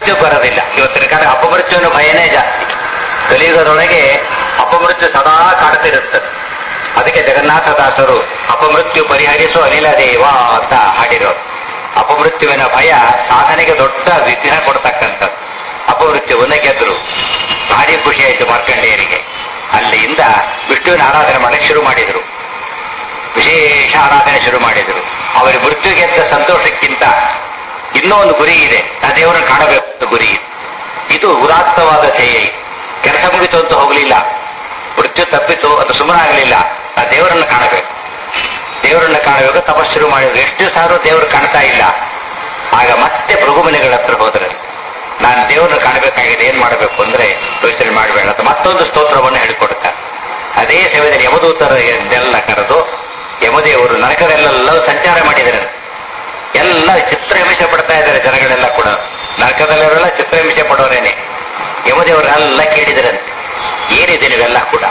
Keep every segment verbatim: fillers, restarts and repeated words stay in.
ಮೃತ್ಯು ಬರೋದಿಲ್ಲ. ಇವತ್ತಿನ ಕಾಲ ಅಪಮೃತ್ಯುವಿನ ಭಯನೇ ಜಾಸ್ತಿ. ಕಲಿಯುಗದೊಳಗೆ ಅಪಮೃತ್ಯು ಸದಾ ಕಾಡ್ತಿರುತ್ತದೆ. ಅದಕ್ಕೆ ಜಗನ್ನಾಥದಾಸರು ಅಪಮೃತ್ಯು ಪರಿಹರಿಸು ಅನಿಲ ದೇವ ಅಂತ ಹಾಡಿರೋರು. ಅಪಮೃತ್ಯುವಿನ ಭಯ ಸಾಧನೆಗೆ ದೊಡ್ಡ ವಿಘ್ನ ಕೊಡ್ತಕ್ಕಂಥದ್ದು. ಅಪಮೃತ್ಯುವನ್ನ ಗೆದ್ರು. ಭಾರಿ ಖುಷಿ ಆಯಿತು ಮಾರ್ಕಂಡೇಯರಿಗೆ. ಅಲ್ಲಿಂದ ವಿಷ್ಣುವಿನ ಆರಾಧನೆ ಮಾಡಕ್ಕೆ ಶುರು ಮಾಡಿದರು. ವಿಶೇಷ ಆರಾಧನೆ ಶುರು ಮಾಡಿದರು. ಅವರ ಮೃತ್ಯು ಗೆದ್ದ ಸಂತೋಷಕ್ಕಿಂತ ಇನ್ನೂ ಒಂದು ಗುರಿ ಇದೆ. ಆ ದೇವರನ್ನು ಕಾಣಬೇಕು ಗುರಿ ಇದೆ. ಇದು ಉದಾತ್ತವಾದ ಧ್ಯೇಯ. ಕೆಲಸ ಮುಗಿತು ಅಂತ ಹೋಗಲಿಲ್ಲ, ಮೃತ್ಯು ತಪ್ಪಿತು ಅದು ಸುಮ್ಮನಾಗಲಿಲ್ಲ. ಆ ದೇವರನ್ನು ಕಾಣಬೇಕು, ದೇವರನ್ನು ಕಾಣಬೇಕು ತಪಸ್ಸು ಶುರು ಮಾಡಿದ್ರು. ಎಷ್ಟು ಸಾವಿರ ದೇವರು ಕಾಣ್ತಾ ಇಲ್ಲ. ಆಗ ಮತ್ತೆ ಭೃಗುಮುನಿಗಳ ಹತ್ರ ಹೋದ್ರೆ, ನಾನು ದೇವರನ್ನು ಕಾಣಬೇಕಾಗಿದೆ, ಏನ್ ಮಾಡಬೇಕು ಅಂದ್ರೆ ಯೋಚನೆ ಮಾಡಬೇಡ ಅಂತ ಮತ್ತೊಂದು ಸ್ತೋತ್ರವನ್ನು ಹೇಳಿಕೊಡ್ತಾರೆ. ಅದೇ ಸಮಯದಲ್ಲಿ ಯಮದೂತರೆಲ್ಲ ಕರೆದು ಯಮದೇವರು ನರಕದಲ್ಲೆಲ್ಲ ಸಂಚಾರ ಮಾಡಿದರೆ ಎಲ್ಲ ಚಿತ್ರಹಿಂಸೆ ಪಡ್ತಾ ಇದ್ದಾರೆ ಜನಗಳೆಲ್ಲ ಕೂಡ. ನರಕದಲ್ಲಿರೋರೆಲ್ಲ ಚಿತ್ರಹಿಂಸೆ ಪಡೋರೇನೆ. ಯಮದೇವರೆಲ್ಲ ಕೇಳಿದರಂತೆ, ಏನಿದೆ ನೀವೆಲ್ಲ ಕೂಡ?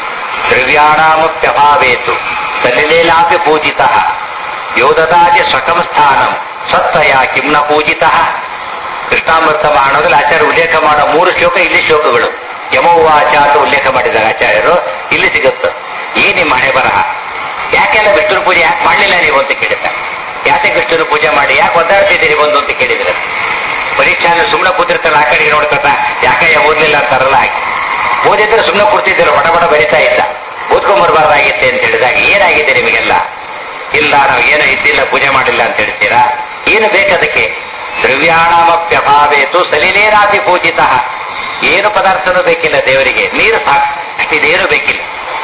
ದ್ರವ್ಯಾಣಾಮಪ್ಯಭಾವೇತು ಸಲಿಲೇಲಾಪಿ ಪೂಜಿತ ಯೋದದಾಚ ಸ್ವಕಂ ಸ್ಥಾನಂ ಸತ್ತಯ ಕಿಮ್ನ ಪೂಜಿತ. ಕೃಷ್ಣಾಮೃತ ಮಹಾಣದಲ್ಲಿ ಆಚಾರ್ಯ ಉಲ್ಲೇಖ ಮಾಡೋ ಮೂರು ಶ್ಲೋಕ ಇಲ್ಲಿ ಶ್ಲೋಕಗಳು. ಯಮೋವಾಚ ಅಂತ ಉಲ್ಲೇಖ ಮಾಡಿದ್ದಾರೆ ಆಚಾರ್ಯರು. ಇಲ್ಲಿ ಸಿಗುತ್ತೆ. ಏನ್ ನಿಮ್ಮ ಹಣೆ ಬರಹ? ಯಾಕೆಲ್ಲ ವಿಷ್ಣು ಪೂಜೆ ಯಾಕೆ ಮಾಡಲಿಲ್ಲ ನೀವು ಅಂತ ಕೇಳಿದ್ದಾರೆ. ಯಾಕೆ ವಿಷ್ಣು ಪೂಜೆ ಮಾಡಿ ಯಾಕೆ ಒದ್ದಾಡ್ತಿದ್ದೀರಿ ಬಂದು ಅಂತ ಕೇಳಿದ್ರೆ, ಪರೀಕ್ಷಾ ಸುಮ್ಮನೆ ಕೂತಿರ್ತಾರ ಆ ಕಡೆಗೆ ನೋಡ್ಕೊತ ಯಾಕೆ ಓದ್ಲಿಲ್ಲ ಅಂತಾರಲ್ಲ ಹಾಗೆ. ಓದಿದ್ರೆ ಸುಮ್ಮನೆ ಕೂರ್ತಿದ್ದೀರ, ಬಡ ಬಡ ಬರಿತಾ ಇದ್ದ, ಓದ್ಕೊಂಬರ್ಬಾರ್ದಾಗಿತ್ತೆ ಅಂತ ಹೇಳಿದಾಗ ಏನಾಗಿದೆ ನಿಮಗೆಲ್ಲ? ಇಲ್ಲ ನಾವು ಏನೋ ಇದ್ದಿಲ್ಲ ಪೂಜೆ ಮಾಡಿಲ್ಲ ಅಂತ ಹೇಳ್ತೀರಾ. ಏನು ಬೇಕದಕ್ಕೆ? ದ್ರವ್ಯಾಣಾಮಪ್ಯಭಾವೇತು ಸಲಿಲೇನಾತಿ ಪೂಜಿತ. ಏನು ಪದಾರ್ಥನೂ ಬೇಕಿಲ್ಲ ದೇವರಿಗೆ, ನೀರು ಸಾಕು, ಅಷ್ಟಿದೇನು ಬೇಕಿಲ್ಲ.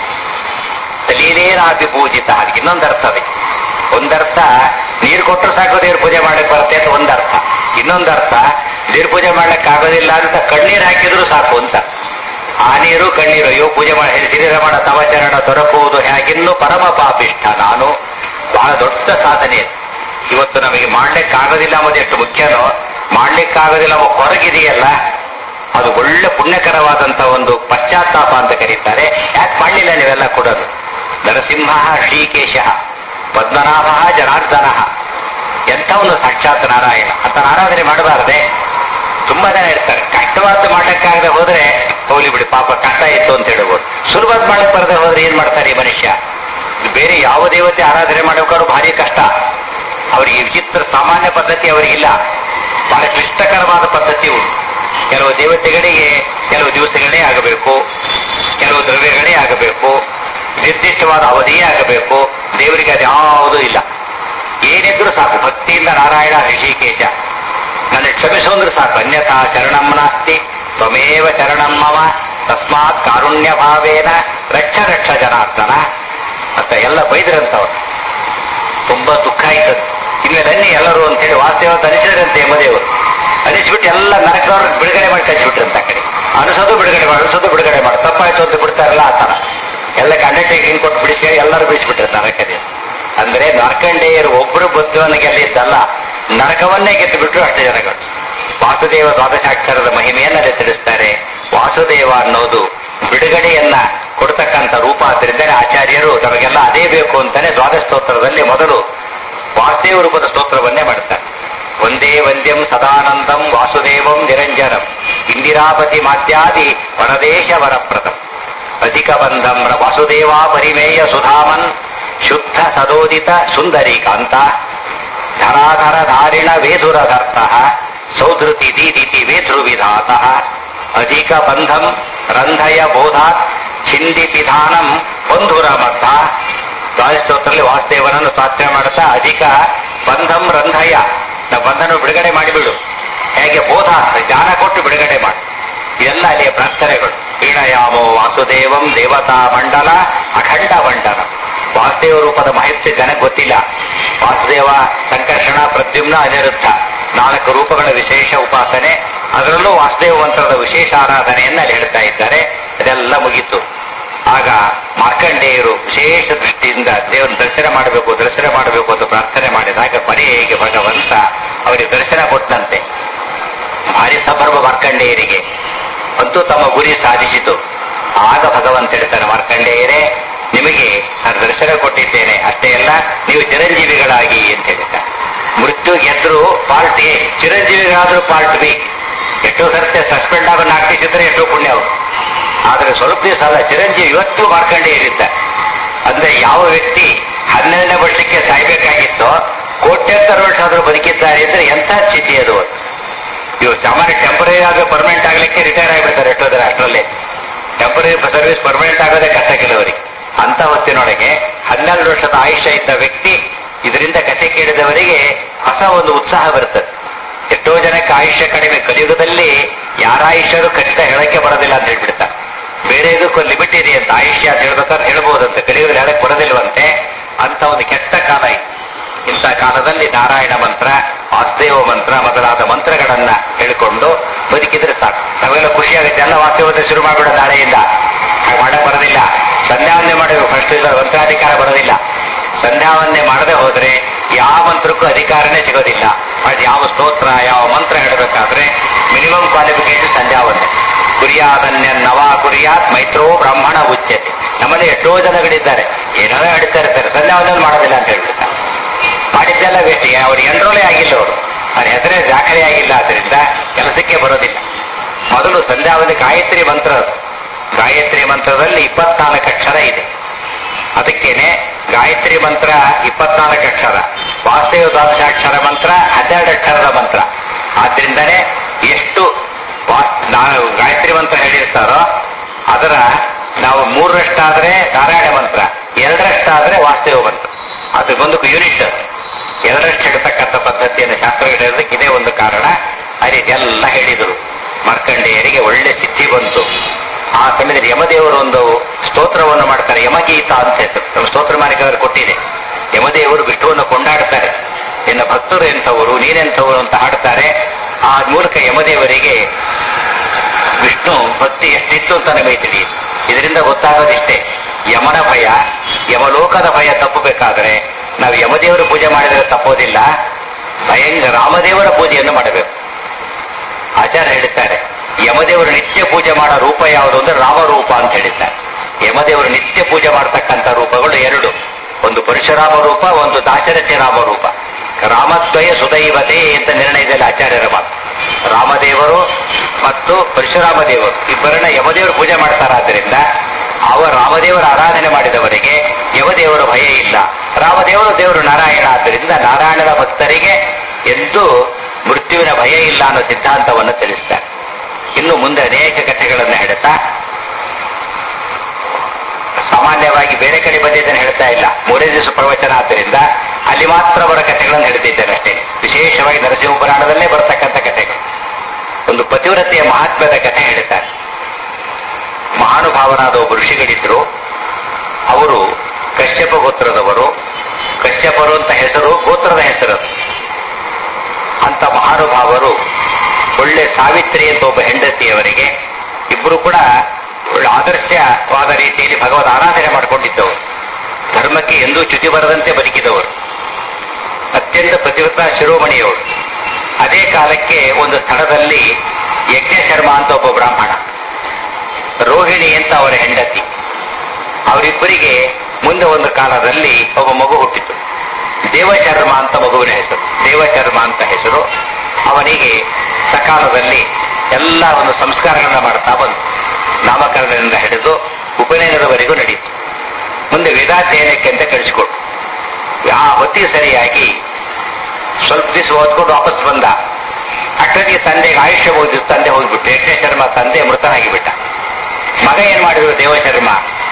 ಸಲೀಲೇನಾತಿ ಪೂಜಿತ. ಅದಕ್ಕೆ ಇನ್ನೊಂದು ಅರ್ಥ ಅದಕ್ಕೆ. ಒಂದರ್ಥ ನೀರು ಕೊಟ್ಟರು ಸಾಕು ದೇವ್ರ ಪೂಜೆ ಮಾಡಕ್ ಬರುತ್ತೆ ಅಂತ ಒಂದರ್ಥ. ಇನ್ನೊಂದರ್ಥ ದೇವ್ರ ಪೂಜೆ ಮಾಡ್ಲಿಕ್ಕೆ ಆಗೋದಿಲ್ಲ ಅಂತ ಕಣ್ಣೀರು ಹಾಕಿದ್ರು ಸಾಕು ಅಂತ. ಆ ನೀರು ಕಣ್ಣೀರು ಅಯ್ಯೋ ಪೂಜೆ ಮಾಡಿ ಶ್ರೀರಮಣ ತವಚರಣ ದೊರಕುವುದು ಹೇಗಿನ್ನು ಪರಮ ಪಾಪಿಷ್ಠ ನಾನು. ಬಹಳ ದೊಡ್ಡ ಸಾಧನೆ. ಇವತ್ತು ನಮಗೆ ಮಾಡ್ಲಿಕ್ಕಾಗೋದಿಲ್ಲ ಅನ್ನೋದು ಎಷ್ಟು ಮುಖ್ಯನೋ, ಮಾಡ್ಲಿಕ್ಕಾಗೋದಿಲ್ಲ ಅನ್ನೋ ಹೊರಗಿದೆಯಲ್ಲ ಅದು ಒಳ್ಳೆ ಪುಣ್ಯಕರವಾದಂತ ಒಂದು ಪಶ್ಚಾತ್ತಾಪ ಅಂತ ಕರೀತಾರೆ. ಯಾಕೆ ಮಾಡಲಿಲ್ಲ ನೀವೆಲ್ಲ ಕೊಡೋದು? ನರಸಿಂಹ ಶ್ರೀಕೇಶ ಪದ್ಮನಾಭ ಜನಾರ್ದನ ಎಂಥವನು ಸಾಕ್ಷಾತ್ ನಾರಾಯಣ ಅಂತ ಆರಾಧನೆ ಮಾಡಬಾರದೆ? ತುಂಬಾ ಜನ ಇರ್ತಾರೆ, ಕಷ್ಟವಾದ ಮಾಡಕ್ಕಾಗದೆ ಹೋದ್ರೆ ಹೋಗ್ಲಿ ಬಿಡಿ ಪಾಪ ಕಷ್ಟ ಇತ್ತು ಅಂತ ಹೇಳ್ಬೋದು. ಸುಲಭವಾದ ಮಾಡಕ್ ಬರದೆ ಹೋದ್ರೆ ಏನ್ ಮಾಡ್ತಾರೆ ಈ ಮನುಷ್ಯ? ಬೇರೆ ಯಾವ ದೇವತೆ ಆರಾಧನೆ ಮಾಡಬೇಕಾದ್ರೂ ಭಾರಿ ಕಷ್ಟ. ಅವರಿಗೆ ವಿಚಿತ್ರ ಸಾಮಾನ್ಯ ಪದ್ಧತಿ ಅವರಿಗಿಲ್ಲ, ಬಹಳ ಕ್ಲಿಷ್ಟಕರವಾದ ಪದ್ಧತಿ ಉಂಟು. ಕೆಲವು ದೇವತೆಗಳಿಗೆ ಕೆಲವು ದಿವಸಗಳೇ ಆಗಬೇಕು, ಕೆಲವು ದ್ರವ್ಯಗಳೇ ಆಗಬೇಕು, ನಿರ್ದಿಷ್ಟವಾದ ಅವಧಿಯೇ ಆಗಬೇಕು. ದೇವರಿಗೆ ಅದು ಯಾವುದೂ ಇಲ್ಲ. ಏನಿದ್ರು ಸಾಕು ಭಕ್ತಿಯಿಂದ ನಾರಾಯಣ ಋಷಿಕೇಶ ನನ್ನ ಕ್ಷಮಿಸು ಅಂದ್ರೆ ಸಾಕು. ಅನ್ಯಥಾ ಶರಣಂ ನಾಸ್ತಿ ತ್ವಮೇವ ಶರಣಂ ಮಮ ತಸ್ಮಾತ್ ಕಾರುಣ್ಯ ಭಾವೇನ ರಕ್ಷ ರಕ್ಷ ಜನಾರ್ದನ ಅಂತ ಎಲ್ಲ ಬೈದ್ರಂತವ್ರು. ತುಂಬಾ ದುಃಖ ಆಯ್ತದ. ಇನ್ನು ಬನ್ನಿ ಎಲ್ಲರೂ ಅಂತೇಳಿ ವಾಸ್ತವ ಅನಿಸಿದ್ರಂತೆ ಯಮದೇವರು. ಅನಿಸ್ಬಿಟ್ಟು ಎಲ್ಲ ನರಕದವ್ರ ಬಿಡುಗಡೆ ಮಾಡಿ ಕಳಿಸ್ಬಿಟ್ರಂತ. ಆ ಕಡೆ ಅನಿಸೋದು ಬಿಡುಗಡೆ ಮಾಡಿ, ಅನಿಸೋದು ಬಿಡುಗಡೆ ಮಾಡಿ, ತಪ್ಪಾಯ್ತು ಅಂತ ಬಿಡ್ತಾರಲ್ಲ ಆ ತರ ಎಲ್ಲ ಕಂಡಕ್ಟರ್ ಕೊಟ್ಟು ಬಿಡಿಸಿ ಎಲ್ಲರೂ ಬಿಡಿಸ್ಬಿಟ್ರೆ ನರಕದೇ. ಅಂದ್ರೆ ಮಾರ್ಕಂಡೇಯರು ಒಬ್ಬರು ಬುದ್ಧವನಿಗೆ ಅಲ್ಲಿದ್ದಲ್ಲ, ನರಕವನ್ನೇ ಗೆದ್ದು ಬಿಟ್ರು ಅಷ್ಟೇ ಜನಗಳು. ವಾಸುದೇವ ದ್ವಾದಶಾಕ್ಷರದ ಮಹಿಮೆಯನ್ನ ಅಲ್ಲಿ ತಿಳಿಸ್ತಾರೆ. ವಾಸುದೇವ ಅನ್ನೋದು ಬಿಡುಗಡೆಯನ್ನ ಕೊಡ್ತಕ್ಕಂಥ ರೂಪ. ಆದ್ರಿಂದ ಆಚಾರ್ಯರು ನಮಗೆಲ್ಲ ಅದೇ ಬೇಕು ಅಂತಾನೆ ದ್ವಾದಶ ಸ್ತೋತ್ರದಲ್ಲಿ ಮೊದಲು ವಾಸುದೇವ ರೂಪದ ಸ್ತೋತ್ರವನ್ನೇ ಮಾಡ್ತಾರೆ. ಒಂದೇ ವಂದ್ಯಂ ಸದಾನಂದಂ ವಾಸುದೇವಂ ನಿರಂಜನಂ ಇಂದಿರಾಪತಿ ಮಾತ್ಯಾದಿ ವರದೇಶ ವರಪ್ರದಂ ಅಧಿಕ ಬಂಧಂ ವಾಸುದೇವ ಪರಿಮೇಯ ಸುಧಾಮನ್ ಶುದ್ಧ ಸದೋದಿತ ಸುಂದರಿ ಕಾಂತ ಧರಾಧರ ಧಾರಿಣ ವೇಧುರಧರ್ತ ಸೌಧೃತಿ ದೀದಿತಿ ವೇತೃವಿಧಾತ ಅಧಿಕ ಬಂಧಂ ರಂಧಯ ಬೋಧಾತ್ ಛಿಂದಿ ಪಿಧಾನಂ ಬಂಧುರ ಮಧ್ಯ. ದ್ವಾದಶೋತ್ತರಲ್ಲಿ ವಾಸುದೇವನನ್ನು ಪ್ರಾರ್ಥನೆ ಮಾಡುತ್ತಾ ಅಧಿಕ ಬಂಧಂ ರಂಧಯ, ನ ಬಂಧನ ಬಿಡುಗಡೆ ಮಾಡಿಬಿಡು, ಹೇಗೆ ಬೋಧ ಜ್ಞಾನ ಕೊಟ್ಟು ಬಿಡುಗಡೆ ಮಾಡು. ಇದೆಲ್ಲ ಅಲ್ಲಿಯ ಪ್ರಾರ್ಥನೆಗಳು. ಹೀಣಯಾಮೋ ವಾಸುದೇವಂ ದೇವತಾ ಮಂಡಲ ಅಖಂಡ ಮಂಡಲ. ವಾಸುದೇವ ರೂಪದ ಮಹತ್ವ ಜನಕ್ಕೆ ಗೊತ್ತಿಲ್ಲ. ವಾಸುದೇವ ಸಂಕರ್ಷಣ ಪ್ರದ್ಯುಮ್ನ ಅನಿರುದ್ಧ ನಾಲ್ಕು ರೂಪಗಳ ವಿಶೇಷ ಉಪಾಸನೆ, ಅದರಲ್ಲೂ ವಾಸುದೇವ ಮಂತ್ರದ ವಿಶೇಷ ಆರಾಧನೆಯನ್ನ ಅಲ್ಲಿ ಹೇಳ್ತಾ ಇದ್ದಾರೆ. ಅದೆಲ್ಲ ಮುಗೀತು. ಆಗ ಮಾರ್ಕಂಡೇಯರು ವಿಶೇಷ ದೃಷ್ಟಿಯಿಂದ ದೇವರ ದರ್ಶನ ಮಾಡಬೇಕು ದರ್ಶನ ಮಾಡಬೇಕು ಅಂತ ಪ್ರಾರ್ಥನೆ ಮಾಡಿದಾಗ ಕೊನೆಗೆ ಭಗವಂತ ಅವರಿಗೆ ದರ್ಶನ ಕೊಟ್ಟಂತೆ. ಭಾರಿ ಸಂಭ್ರಮ ಮಾರ್ಕಂಡೇಯರಿಗೆ. ಅಂತೂ ತಮ್ಮ ಗುರಿ ಸಾಧಿಸಿತು. ಆಗ ಭಗವಂತ ಹೇಳ್ತಾನೆ, ಮಾರ್ಕಂಡೇಯರೇ ನಿಮಗೆ ನಾನು ದರ್ಶನ ಕೊಟ್ಟಿದ್ದೇನೆ, ಅಷ್ಟೇ ಅಲ್ಲ ನೀವು ಚಿರಂಜೀವಿಗಳಾಗಿ ಅಂತ ಹೇಳ್ತಾರೆ. ಮೃತ್ಯು ಗೆದ್ರು ಪಾರ್ಟ್ ಎ, ಚಿರಂಜೀವಿಗಳಾದ್ರೂ ಪಾರ್ಟ್ ಬಿ. ಎಷ್ಟೋ ಸರ್ತೆ ಸಸ್ಪೆಂಡ್ ಆಗೋ ನಾಲ್ಕು ದಿವಸ ಎಷ್ಟೋ ಪುಣ್ಯ ಅವರು. ಆದ್ರೆ ಸ್ವಲ್ಪ ದಿವಸ ಅಲ್ಲ, ಚಿರಂಜೀವಿ ಇವತ್ತು ಮಾಡ್ಕೊಂಡೇ ಇರುತ್ತೆ. ಅಂದ್ರೆ ಯಾವ ವ್ಯಕ್ತಿ ಹನ್ನೆರಡನೇ ವರ್ಷಕ್ಕೆ ಸಾಯ್ಬೇಕಾಗಿತ್ತೋ ಕೋಟ್ಯಂತರ ವರ್ಷ ಆದ್ರೂ ಬದುಕಿದ್ದಾರೆ ಅಂದ್ರೆ ಎಂಥ ಸ್ಥಿತಿ ಅದು. ಇವರು ಸಾಮಾನ್ಯ ಟೆಂಪರರಿ ಆಗಿ ಪರ್ಮನೆಂಟ್ ಆಗ್ಲಿಕ್ಕೆ ರಿಟೈರ್ ಆಗಿಬಿಡ್ತಾರೆ ಎಷ್ಟೋ ಜನ. ಅಷ್ಟರಲ್ಲಿ ಟೆಂಪರರಿ ಸರ್ವಿಸ್ ಪರ್ಮನೆಂಟ್ ಆಗೋದೇ ಕಷ್ಟ ಕೆಲವರಿಗೆ. ಅಂತ ಹೊತ್ತಿನೊಳಗೆ ಹನ್ನೆರಡು ವರ್ಷದ ಆಯುಷ್ಯ ಇದ್ದ ವ್ಯಕ್ತಿ ಇದರಿಂದ ಕಥೆ ಕೇಳಿದವರಿಗೆ ಹೊಸ ಒಂದು ಉತ್ಸಾಹ ಬರ್ತದೆ. ಎಷ್ಟೋ ಜನಕ್ಕೆ ಆಯುಷ್ಯ ಕಡಿಮೆ. ಕಲಿಯುಗದಲ್ಲಿ ಯಾರ ಆಯುಷ್ಯರು ಖಚಿತ ಹೇಳಕ್ಕೆ ಬರೋದಿಲ್ಲ ಅಂತ ಹೇಳ್ಬಿಡ್ತಾರೆ. ಬೇರೆ ಇದಕ್ಕೂ ಲಿಮಿಟ್ ಇದೆ ಅಂತ ಆಯುಷ್ಯ ಅಂತ ಹೇಳ್ಬೇಕಾದ್ರೆ ಹೇಳ್ಬೋದಂತೆ, ಕಲಿಯುಗದಲ್ಲಿ ಹೇಳಕ್ ಬರೋದಿಲ್ವಂತೆ. ಅಂತ ಒಂದು ಕೆಟ್ಟ ಕಾಲ ಇತ್ತು. ಇಂಥ ಕಾಲದಲ್ಲಿ ನಾರಾಯಣ ಮಂತ್ರ, ವಾಸುದೇವ ಮಂತ್ರ ಮೊದಲಾದ ಮಂತ್ರಗಳನ್ನ ಹೇಳಿಕೊಂಡು ಬದುಕಿದ್ರೆ ಸಾಕು. ನಾವೆಲ್ಲ ಖುಷಿಯಾಗುತ್ತೆ. ಎಲ್ಲ ವಾಸುದೇವತೆ ಶುರು ಮಾಡಿಬಿಡ ನಾಳೆಯಿಂದ. ಹಾಗೆ ಮಾಡಕ್ ಬರೋದಿಲ್ಲ. ಸಂಧ್ಯಾವಂದನೆ ಮಾಡಬೇಕು ಫಸ್ಟ್. ಇಲ್ಲ ಮಂತ್ರಾಧಿಕಾರ ಬರೋದಿಲ್ಲ. ಸಂಧ್ಯಾವಂದನೆ ಮಾಡದೆ ಹೋದ್ರೆ ಯಾವ ಮಂತ್ರಕ್ಕೂ ಅಧಿಕಾರನೇ ಸಿಗೋದಿಲ್ಲ. ಅದು ಯಾವ ಸ್ತೋತ್ರ ಯಾವ ಮಂತ್ರ ಹೇಳಬೇಕಾದ್ರೆ ಮಿನಿಮಮ್ ಕ್ವಾಲಿಫಿಕೇಶನ್ ಸಂಧ್ಯಾವಂದನೆ. ಕುರಿಯಾದನ್ಯ ನವಾ ಕುರಿಯಾತ್ ಮೈತ್ರೋ ಬ್ರಾಹ್ಮಣ ಉಚ್ಯತೆ. ನಮ್ಮಲ್ಲಿ ಎಷ್ಟೋ ಜನಗಳಿದ್ದಾರೆ, ಏನೋ ಹೇಳ್ತಾ ಇರ್ತಾರೆ, ಸಂಧ್ಯಾವಂದನೆ ಮಾಡೋದಿಲ್ಲ ಅಂತ ಹೇಳ್ಬಿಡ್ತಾರೆ. ಮಾಡಿದ್ದೆಲ್ಲ ವೇಸ್ಟ್. ಅವ್ರು ಎನ್ರೋಲೇ ಆಗಿಲ್ಲ, ಅವರು ಅವ್ರ ಹೆಸರೇ ದಾಖಲೆ ಆಗಿಲ್ಲ. ಆದ್ರಿಂದ ಕೆಲಸಕ್ಕೆ ಬರೋದಿಲ್ಲ. ಮೊದಲು ಸಂಧ್ಯಾವಂದನೆ ಗಾಯತ್ರಿ ಮಂತ್ರ. ಗಾಯತ್ರಿ ಮಂತ್ರದಲ್ಲಿ ಇಪ್ಪತ್ನಾಲ್ಕು ಅಕ್ಷರ ಇದೆ. ಅದಕ್ಕೇನೆ ಗಾಯತ್ರಿ ಮಂತ್ರ ಇಪ್ಪತ್ನಾಲ್ಕು ಅಕ್ಷರ, ವಾಸುದೇವ ದ್ವಾದಶಾಕ್ಷರ ಮಂತ್ರ ಹನ್ನೆರಡು ಅಕ್ಷರದ ಮಂತ್ರ. ಆದ್ರಿಂದನೇ ಎಷ್ಟು ನಾವು ಗಾಯತ್ರಿ ಮಂತ್ರ ಹೇಳಿರ್ತಾರೋ ಅದರ ನಾವು ಮೂರರಷ್ಟಾದ್ರೆ ನಾರಾಯಣ ಮಂತ್ರ, ಎರಡರಷ್ಟಾದ್ರೆ ವಾಸುದೇವ ಮಂತ್ರ. ಅದು ಒಂದಕ್ಕೂ ಯೂನಿಟ್. ಎರಡರಷ್ಟು ಹೇಳ್ತಕ್ಕಂಥ ಪದ್ಧತಿಯನ್ನು ಶಾಸ್ತ್ರಗಳು ಹೇಳೋದಕ್ಕೆ ಇದೇ ಒಂದು ಕಾರಣ. ಆ ರೀತಿ ಎಲ್ಲ ಹೇಳಿದರು. ಮಾರ್ಕಂಡೇಯರಿಗೆ ಒಳ್ಳೆ ಸಿದ್ಧಿ ಬಂತು. ಆ ಸಮಯದಲ್ಲಿ ಯಮದೇವರು ಒಂದು ಸ್ತೋತ್ರವನ್ನು ಮಾಡ್ತಾರೆ, ಯಮಗೀತ ಅಂತ ಹೆಸರು. ನಮ್ಮ ಸ್ತೋತ್ರ ಮಾಲಿಕರು ಕೊಟ್ಟಿದೆ. ಯಮದೇವರು ವಿಷ್ಣುವನ್ನು ಕೊಂಡಾಡ್ತಾರೆ. ನಿನ್ನ ಭಕ್ತರು ಎಂಥವರು, ನೀನೆಂಥವರು ಅಂತ ಹಾಡ್ತಾರೆ. ಆ ಮೂಲಕ ಯಮದೇವರಿಗೆ ವಿಷ್ಣು ಭಕ್ತಿ ಎಷ್ಟಿತ್ತು ಅಂತ ನಮಗೆ ತಿಳಿಯಿತು. ಇದರಿಂದ ಗೊತ್ತಾಗೋದಿಷ್ಟೇ, ಯಮನ ಭಯ, ಯಮಲೋಕದ ಭಯ ತಪ್ಪಬೇಕಾದ್ರೆ ನಾವು ಯಮದೇವರ ಪೂಜೆ ಮಾಡಿದರೆ ತಪ್ಪೋದಿಲ್ಲ, ಭಯಂಕರ ರಾಮದೇವರ ಪೂಜೆಯನ್ನು ಮಾಡಬೇಕು. ಆಚಾರ್ಯ ಹೇಳುತ್ತಾರೆ, ಯಮದೇವರು ನಿತ್ಯ ಪೂಜೆ ಮಾಡೋ ರೂಪ ಯಾವುದು ಅಂದ್ರೆ ರಾಮರೂಪ ಅಂತ ಹೇಳಿದ್ದಾರೆ. ಯಮದೇವರು ನಿತ್ಯ ಪೂಜೆ ಮಾಡತಕ್ಕಂಥ ರೂಪಗಳು ಎರಡು, ಒಂದು ಪರಶುರಾಮ ರೂಪ, ಒಂದು ದಾಶರಥಿ ರಾಮ ರೂಪ. ರಾಮದ್ವಯ ಸುದೈವತೆ ಅಂತ ನಿರ್ಣಯದಲ್ಲಿ ಆಚಾರ್ಯರ ಮಾತು. ರಾಮದೇವರು ಮತ್ತು ಪರಶುರಾಮ ದೇವರು ಇಬ್ಬರನ್ನ ಯಮದೇವರು ಪೂಜೆ ಮಾಡ್ತಾರಾದ್ರಿಂದ ಅವ ರಾಮದೇವರ ಆರಾಧನೆ ಮಾಡಿದವರಿಗೆ ಯಮದೇವರ ಭಯ ಇಲ್ಲ. ರಾಮದೇವರು ದೇವರು ನಾರಾಯಣ. ಆದ್ದರಿಂದ ನಾರಾಯಣನ ಭಕ್ತರಿಗೆ ಎಂದೂ ಮೃತ್ಯುವಿನ ಭಯ ಇಲ್ಲ ಅನ್ನೋ ಸಿದ್ಧಾಂತವನ್ನು ತಿಳಿಸ್ತಾರೆ. ಇನ್ನು ಮುಂದೆ ಅನೇಕ ಕಥೆಗಳನ್ನು ಹೇಳುತ್ತಾ, ಸಾಮಾನ್ಯವಾಗಿ ಬೇರೆ ಕಡೆ ಬಂದಿದ್ದನ್ನು ಹೇಳ್ತಾ ಇಲ್ಲ, ಮೂರೇ ದಿವಸ ಪ್ರವಚನ ಆದ್ದರಿಂದ ಅಲ್ಲಿ ಮಾತ್ರ ಅವರ ಕಥೆಗಳನ್ನು ಹೇಳ್ತಿದ್ದೇನೆ ಅಷ್ಟೇ. ವಿಶೇಷವಾಗಿ ನರಸಿಂಹ ಪುರಾಣದಲ್ಲೇ ಬರತಕ್ಕಂಥ ಕಥೆಗಳು. ಒಂದು ಪತಿವ್ರತೆಯ ಮಹಾತ್ಮದ ಕಥೆ ಹೇಳ್ತಾರೆ. ಮಹಾನುಭಾವರಾದ ಒಬ್ಬ ಋಷಿಗಳಿದ್ರು. ಅವರು ಕಶ್ಯಪ ಗೋತ್ರದವರು. ಕಶ್ಯಪರು ಅಂತ ಹೆಸರು, ಗೋತ್ರದ ಹೆಸರು. ಅಂತ ಮಹಾನುಭಾವರು ಒಳ್ಳೆ ಸಾವಿತ್ರಿ ಅಂತ ಒಬ್ಬ ಹೆಂಡತಿಯವರಿಗೆ, ಇಬ್ಬರು ಕೂಡ ಒಳ್ಳೆ ಆದರ್ಶವಾದ ರೀತಿಯಲ್ಲಿ ಭಗವದ್ ಆರಾಧನೆ ಮಾಡಿಕೊಂಡಿದ್ದವರು. ಧರ್ಮಕ್ಕೆ ಎಂದೂ ಚ್ಯುತಿ ಬರದಂತೆ ಬದುಕಿದವರು. ಅತ್ಯಂತ ಪ್ರತಿವ್ರತ ಶಿರೋಮಣಿಯವರು. ಅದೇ ಕಾಲಕ್ಕೆ ಒಂದು ಸ್ಥಳದಲ್ಲಿ ಯಜ್ಞ ಶರ್ಮ ಅಂತ ಒಬ್ಬ ಬ್ರಾಹ್ಮಣ, ರೋಹಿಣಿ ಅಂತ ಅವರ ಹೆಂಡತಿ. ಅವರಿಬ್ಬರಿಗೆ ಮುಂದೆ ಒಂದು ಕಾಲದಲ್ಲಿ ಒಬ್ಬ ಮಗು ಹುಟ್ಟಿತು. ದೇವಶರ್ಮ ಅಂತ ಮಗುವಿನ ಹೆಸರು. ದೇವಶರ್ಮ ಅಂತ ಹೆಸರು. ಅವನಿಗೆ ಸಕಾಲದಲ್ಲಿ ಎಲ್ಲ ಒಂದು ಸಂಸ್ಕಾರಗಳನ್ನ ಮಾಡ್ತಾ ಬಂತು. ನಾಮಕರಣದಿಂದ ಹಿಡಿದು ಉಪನಯನದವರೆಗೂ ನಡೀತು. ಮುಂದೆ ವೇದಾಧ್ಯಯನಕ್ಕೆ ಅಂತ ಕಳಿಸಿಕೊಟ್ಟು ಆ ಹೊತ್ತಿಗೆ ಸರಿಯಾಗಿ ಸ್ವಲ್ಪ ದಿವಸ ಓದ್ಕೊಂಡು ವಾಪಸ್ ಬಂದ. ಅಷ್ಟೊತ್ತಿಗೆ ತಂದೆಗೆ ಆಯುಷ್ಯ ಹೋಗಿ ತಂದೆ ಹೋಗ್ಬಿಟ್ಟು ಯಜ್ಞ ಶರ್ಮ ತಂದೆ ಮೃತನಾಗಿ ಬಿಟ್ಟ. ಮಗ ಏನ್ ಮಾಡಿದ್ರು ದೇವಶರ್ಮ,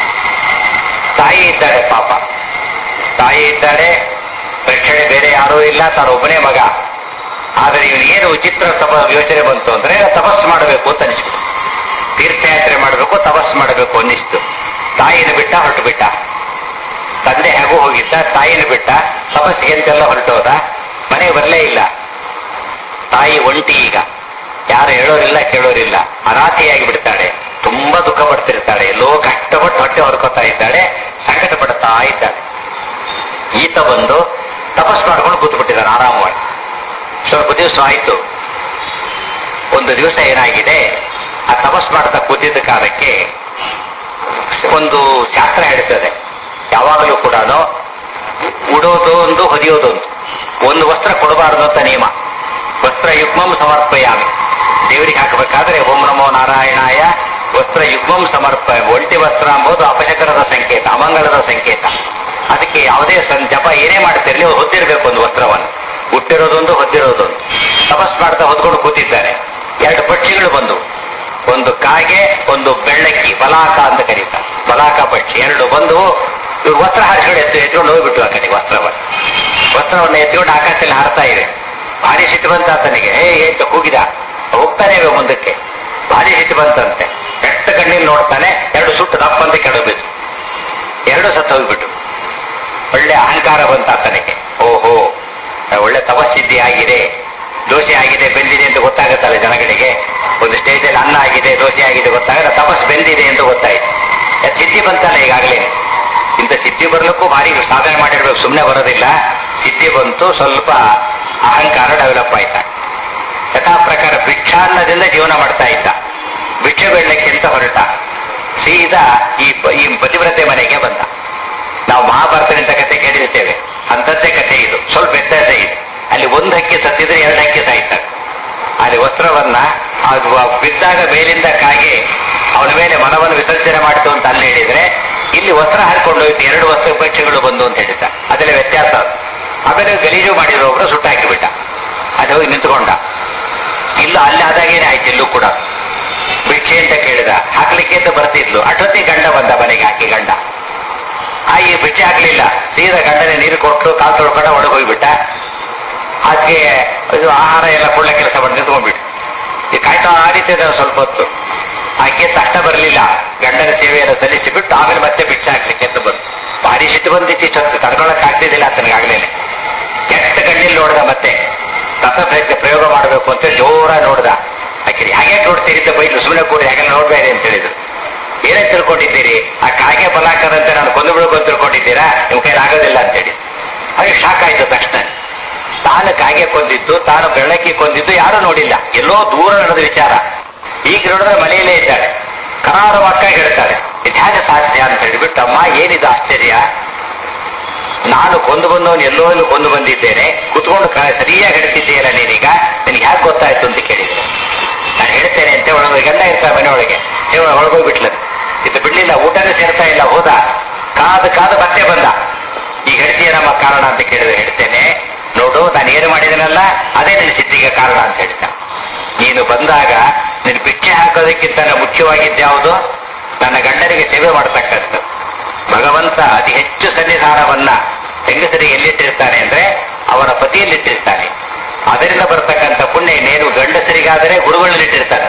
ತಾಯಿ ಇದ್ದಾಳೆ ಪಾಪ, ತಾಯಿ ಇದ್ದಾಳೆ, ರಕ್ಷಣೆ ಬೇರೆ ಯಾರೂ ಇಲ್ಲ, ತಾನೊಬ್ಬನೇ ಮಗ. ಆದರೆ ಇವನಿಗೇನು ವಿಚಿತ್ರ ತಪ ಯೋಚನೆ ಬಂತು ಅಂದ್ರೆ ತಪಸ್ಸು ಮಾಡಬೇಕು ಅಂತ ಅನಿಸ್ಬಿಟ್ಟು, ತೀರ್ಥಯಾತ್ರೆ ಮಾಡಬೇಕು, ತಪಸ್ಸು ಮಾಡಬೇಕು ಅನ್ನಿಸ್ತು. ತಾಯಿನ ಬಿಟ್ಟ ಹೊರಟು ಬಿಟ್ಟ. ತಂದೆ ಹೇಗೂ ಹೋಗಿದ್ದ, ತಾಯಿನ ಬಿಟ್ಟ, ತಪಸ್ಸಿಗೆ ಅಂತೆಲ್ಲ ಹೊರಟೋದ. ಮನೆಗೆ ಬರಲೇ ಇಲ್ಲ. ತಾಯಿ ಒಂಟಿ, ಈಗ ಯಾರು ಹೇಳೋರಿಲ್ಲ ಕೇಳೋರಿಲ್ಲ, ಅನಾಥಿಯಾಗಿ ಬಿಡ್ತಾಳೆ. ತುಂಬಾ ದುಃಖ ಪಡ್ತಿರ್ತಾಳೆ. ಎಲ್ಲೋ ಕಷ್ಟಪಟ್ಟು ಹೊಟ್ಟೆ ಹೊರ್ಕೋತಾ ಇದ್ದಾಳೆ, ಸಂಕಟ ಪಡ್ತಾ ಇದ್ದಾಳೆ. ಈತ ಬಂದು ತಪಸ್ ಮಾಡ್ಕೊಂಡು ಕೂತ್ಬಿಟ್ಟಿದ್ದಾನೆ ಆರಾಮವಾಗಿ. ಸ್ವಲ್ಪ ದಿವಸ ಆಯ್ತು. ಒಂದು ದಿವಸ ಏನಾಗಿದೆ, ಆ ತಪಸ್ ಮಾಡ್ತಾ ಕೂತಿದ್ದ ಕಾಲಕ್ಕೆ ಒಂದು ಶಾಸ್ತ್ರ ಹೇಳ್ತದೆ, ಯಾವಾಗಲೂ ಕೂಡ ಉಡೋದು ಒಂದು ಹೊದಿಯೋದೊಂದು, ಒಂದು ವಸ್ತ್ರ ಕೊಡಬಾರದು ಅಂತ ನಿಯಮ. ವಸ್ತ್ರ ಯುಗ್ಮಂ ಸಮರ್ಪಯಾಮಿ, ದೇವರಿಗೆ ಹಾಕಿ ಮಾಡ್ಬೇಕಾದ್ರೆ ಓಂ ನಮೋ ನಾರಾಯಣಾಯ ವಸ್ತ್ರ ಯುಗ್ಮಂ ಸಮರ್ಪ. ಒಂಟಿ ವಸ್ತ್ರ ಎಂಬುದು ಅಪಶಕರದ ಸಂಕೇತ, ಅಮಂಗಳದ ಸಂಕೇತ. ಅದಕ್ಕೆ ಯಾವುದೇ ಸಂ ಜಪ ಏನೇ ಮಾಡ್ತಿರ್ಲಿ ಅವ್ರು ಹೊತ್ತಿರ್ಬೇಕು ಒಂದು ವಸ್ತ್ರವನ್ನು. ಹುಟ್ಟಿರೋದೊಂದು ಹೊತ್ತಿರೋದೊಂದು. ತಪಸ್ ಮಾಡ್ತಾ ಹೊತ್ಕೊಂಡು ಕೂತಿದ್ದಾರೆ. ಎರಡು ಪಕ್ಷಿಗಳು ಬಂದು, ಒಂದು ಕಾಗೆ ಒಂದು ಬೆಳ್ಳಕ್ಕಿ, ಬಲಾಕ ಅಂತ ಕರೀತಾರೆ, ಬಲಾಕ ಪಕ್ಷಿ ಎರಡು ಬಂದು ಇವ್ರು ವಸ್ತ್ರ ಹಾರಿಸ್ಕೊಂಡು ಎತ್ತು ಎತ್ಕೊಂಡು ಹೋಗ್ಬಿಟ್ಟು ಆ ಕಡೆ ವಸ್ತ್ರವನ್ನು ವಸ್ತ್ರವನ್ನು ಎತ್ಕೊಂಡು ಆಕಾಶದಲ್ಲಿ ಹಾರ್ತಾ ಇವೆ. ಭಾರಿ ಸಿಟ್ಟು ಬಂತ ಆತನಿಗೆ. ಹೇ ಏಂತ ಕೂಗಿದ. ಹೋಗ್ತಾನೆ ಇವೆ ಮುಂದಕ್ಕೆ. ಭಾರಿ ಸಿಟ್ಟು ಬಂತಂತೆ. ಕೆಟ್ಟ ಕಣ್ಣಿನ ನೋಡ್ತಾನೆ, ಎರಡು ಸುಟ್ಟು ದಪ್ಪಂತೆ ಕೆಡಬಿದ್ದು, ಎರಡು ಸತ್ತು ಹೋಗ್ಬಿಟ್ಟು. ಒಳ್ಳೆ ಅಹಂಕಾರ ಬಂತ ಆತನಿಗೆ. ಓಹೋ, ಒಳ್ಳೆ ತಪಸ್ಸಿದ್ಧಿ ಆಗಿದೆ, ದೋಷೆ ಆಗಿದೆ, ಬೆಂದಿದೆ ಅಂತ ಗೊತ್ತಾಗುತ್ತಲ್ಲ ಜನಗಳಿಗೆ. ಒಂದು ಸ್ಟೇಜಲ್ಲಿ ಅನ್ನ ಆಗಿದೆ, ದೋಷೆ ಆಗಿದೆ ಗೊತ್ತಾಗಲ್ಲ, ತಪಸ್ ಬೆಂದಿದೆ ಅಂತ ಗೊತ್ತಾಯ್ತು. ಸಿದ್ಧಿ ಬಂತಲ್ಲ ಈಗಾಗಲೇ. ಇಂಥ ಸಿದ್ಧಿ ಬರ್ಲಿಕ್ಕೂ ಭಾರಿ ಸಾಧನೆ ಮಾಡಿರ್ಬೇಕು, ಸುಮ್ಮನೆ ಬರೋದಿಲ್ಲ. ಸಿದ್ಧಿ ಬಂತು, ಸ್ವಲ್ಪ ಅಹಂಕಾರ ಡೆವಲಪ್ ಆಯ್ತ. ಯಥಾ ಪ್ರಕಾರ ಭಿಕ್ಷಾನ್ನದಿಂದ ಜೀವನ ಮಾಡ್ತಾ ಇದ್ದ. ಭಿಕ್ಷೆ ಬೇಡಲಿಕ್ಕೆ ಅಂತ ಹೊರಟ. ಸೀದಾ ಈ ಈ ಪತಿವ್ರತೆ ಮನೆಗೆ ಬಂದ. ನಾವು ಮಹಾಭಾರತದಿಂದ ಕಥೆ ಕೇಳಿರ್ತೇವೆ, ಅಂಥದ್ದೇ ಕಥೆ ಇದು. ಸ್ವಲ್ಪ ವ್ಯತ್ಯಾಸ ಇದೆ. ಅಲ್ಲಿ ಒಂದು ಹಕ್ಕಿ ಸತ್ತಿದ್ರೆ ಎರಡು ಹಕ್ಕಿ ಸಾಯ್ತಾರೆ. ಅಲ್ಲಿ ವಸ್ತ್ರವನ್ನ ಬಿದ್ದಾಗ ಮೇಲಿಂದ ಕಾಗೆ ಅವನ ಮೇಲೆ ಮನವನ್ನು ವಿಸರ್ಜನೆ ಮಾಡಿತು ಅಂತ ಅಲ್ಲಿ ಹೇಳಿದ್ರೆ, ಇಲ್ಲಿ ವಸ್ತ್ರ ಹಾರಿಕೊಂಡು ಹೋಯ್ತು, ಎರಡು ವಸ್ತ್ರ ಪಕ್ಷಿಗಳು ಬಂದು ಅಂತ ಹೇಳಿದ್ದ. ಅದರಲ್ಲಿ ವ್ಯತ್ಯಾಸ. ಆಮೇಲೆ ಗಲೀಜು ಮಾಡಿರೋ ಒಬ್ರು ಸುಟ್ಟಾಕಿಬಿಟ್ಟ. ಅದು ಹೋಗಿ ನಿಂತ್ಕೊಂಡ. ಇಲ್ಲ ಅಲ್ಲಿ ಆದಾಗೇನೆ ಆಯ್ತು. ಇಲ್ಲೂ ಕೂಡ ಭಿಕ್ಷೆ ಅಂತ ಕೇಳಿದ, ಹಾಕ್ಲಿಕ್ಕೆ ಅಂತ ಬರ್ತಿದ್ಲು. ಅಷ್ಟೊತ್ತಿ ಗಂಡ ಬಂದ ಮನೆಗೆ. ಆಕೆ ಗಂಡ ಆಗಿ ಭಿಕ್ಷೆ ಹಾಕ್ಲಿಲ್ಲ. ಸೀದಾ ಗಂಡನೇ ನೀರು ಕೊಟ್ಟು ಕಾಲು ತೊಳ್ಕೊಂಡ ಒಳಗೆ ಹೋಗ್ಬಿಟ್ಟ. ಆಕೆ ಇದು ಆಹಾರ ಎಲ್ಲ ಕೊಳ್ಳ ಕೆಲಸ ಮಾಡಿ ನಿಂತ್ಕೊಂಡ್ಬಿಟ್ಟು ಈ ಕಾಯ್ತಾ ಆಡಿತಿದ್ದ ಸ್ವಲ್ಪ ಹೊತ್ತು. ಆಕೆ ತಕ್ಷಣ ಬರಲಿಲ್ಲ. ಗಂಡನ ಸೇವೆಯನ್ನು ಸಲ್ಲಿಸಿ ಬಿಟ್ಟು ಆಮೇಲೆ ಮತ್ತೆ ಭಿಕ್ಷೆ ಹಾಕ್ಲಿಕ್ಕೆ ಅಂತ ಬಂತು. ಭಾರಿ ಸಿಟ್ಟು ಬಂದಿತ್ತು. ಇಷ್ಟೊತ್ತು ತಡ್ಕೊಳಕ್ ಆಗ್ತಿದ್ದಿಲ್ಲ ಆತನಿಗಾಗ್ಲೇನೆ. ಕೆಟ್ಟ ಕಣ್ಣಿಲ್ ನೋಡ್ದ. ಮತ್ತೆ ತಪ ಪ್ರಯೋಗ ಮಾಡಬೇಕು ಅಂತ ಜೋರ ನೋಡ್ದ. ಆಕೆ ಹಾಗೆ ನೋಡ್ತೀರಿ ಬೈಲು, ಸುಮ್ಮನೆ ಕೂಡಿ ಹಾಗೆ ನೋಡ್ಬೇಡಿ ಅಂತ ಹೇಳಿದ್ರು. ಏನೇ ತಿಳ್ಕೊಂಡಿದ್ದೀರಿ? ಆ ಕಾಗೆ ಬಲಾಕದಂತೆ ನಾನು ಕೊಂದು ಬಿಡಬೇಕು ಅಂತ ತಿಳ್ಕೊಂಡಿದ್ದೀರಾ? ನಿಮ್ ಕೈಲಿ ಆಗೋದಿಲ್ಲ ಅಂತೇಳಿ. ಹಾಗೆ ಶಾಕ್ ಆಯ್ತು ತಕ್ಷಣ. ತಾನು ಕಾಗೆ ಕೊಂದಿದ್ದು, ತಾನು ಬೆಳ್ಳಕ್ಕಿ ಕೊಂದಿದ್ದು ಯಾರು ನೋಡಿಲ್ಲ. ಎಲ್ಲೋ ದೂರ ನಡೆದ ವಿಚಾರ. ಈಗ ನೋಡಿದ್ರೆ ಮನೆಯಲ್ಲೇ ಇದ್ದಾಳೆ. ಕರಾರವಾಕ್ಕಾಗಿ ಹೇಳ್ತಾಳೆ, ಇದು ಹೇಗೆ ಸಾಧ್ಯ ಅಂತ ಹೇಳಿಬಿಟ್ಟು, ಅಮ್ಮ ಏನಿದು ಆಶ್ಚರ್ಯ, ನಾನು ಕೊಂದು ಬಂದವನು ಎಲ್ಲೋ ಎಲ್ಲೂ ಕೊಂದು ಬಂದಿದ್ದೇನೆ, ಕುತ್ಕೊಂಡು ಸರಿಯಾಗಿ ಹೇಳ್ತಿದ್ದೀಯಲ್ಲ ನೀನೀಗ, ನಿನಗೆ ಹೇಗೆ ಗೊತ್ತಾಯ್ತು ಅಂತ ಕೇಳಿದ್ರೆ, ನಾನು ಹೇಳ್ತೇನೆ ಅಂತ ಒಳಗೆ ಗಂಡ ಇರ್ತಾರೆ ಮನೆಯೊಳಗೆ. ಸೇವ ಒಳಗೋಗ್ಬಿಟ್ಲ. ಇದು ಬಿಡ್ಲಿಲ್ಲ, ಊಟನೇ ಸೇರ್ತಾ ಇಲ್ಲ. ಹೋದ, ಕಾದು ಕಾದು ಮತ್ತೆ ಬಂದ. ಈಗ ಹೇಳ್ತೀಯ ನಮ್ಮ ಕಾರಣ ಅಂತ ಕೇಳಿದ್ರೆ, ಹೇಳ್ತೇನೆ ನೋಡು, ನಾನು ಏನು ಮಾಡಿದನಲ್ಲ ಅದೇ ನಿನ್ನ ಸಿದ್ಧಿಗೆ ಕಾರಣ ಅಂತ ಹೇಳ್ತ. ನೀನು ಬಂದಾಗ ನೀನು ಭಿಕ್ಷೆ ಹಾಕೋದಕ್ಕಿಂತ ಮುಖ್ಯವಾಗಿದ್ದ್ಯಾವುದು? ನನ್ನ ಗಂಡನಿಗೆ ಸೇವೆ ಮಾಡತಕ್ಕಂಥದ್ದು. ಭಗವಂತ ಅತಿ ಹೆಚ್ಚು ಸನ್ನಿಧಾನವನ್ನ ಹೆಂಗಸರಿಗೆ ಎಲ್ಲಿಟ್ಟಿರ್ತಾನೆ ಅಂದ್ರೆ ಅವರ ಪತಿಯಲ್ಲಿಟ್ಟಿರ್ತಾನೆ. ಅದರಿಂದ ಬರ್ತಕ್ಕಂಥ ಪುಣ್ಯ ಇನ್ನೇನು ಗಂಡಸರಿಗಾದರೆ ಗುರುಗಳಲ್ಲಿಟ್ಟಿರ್ತಾನೆ.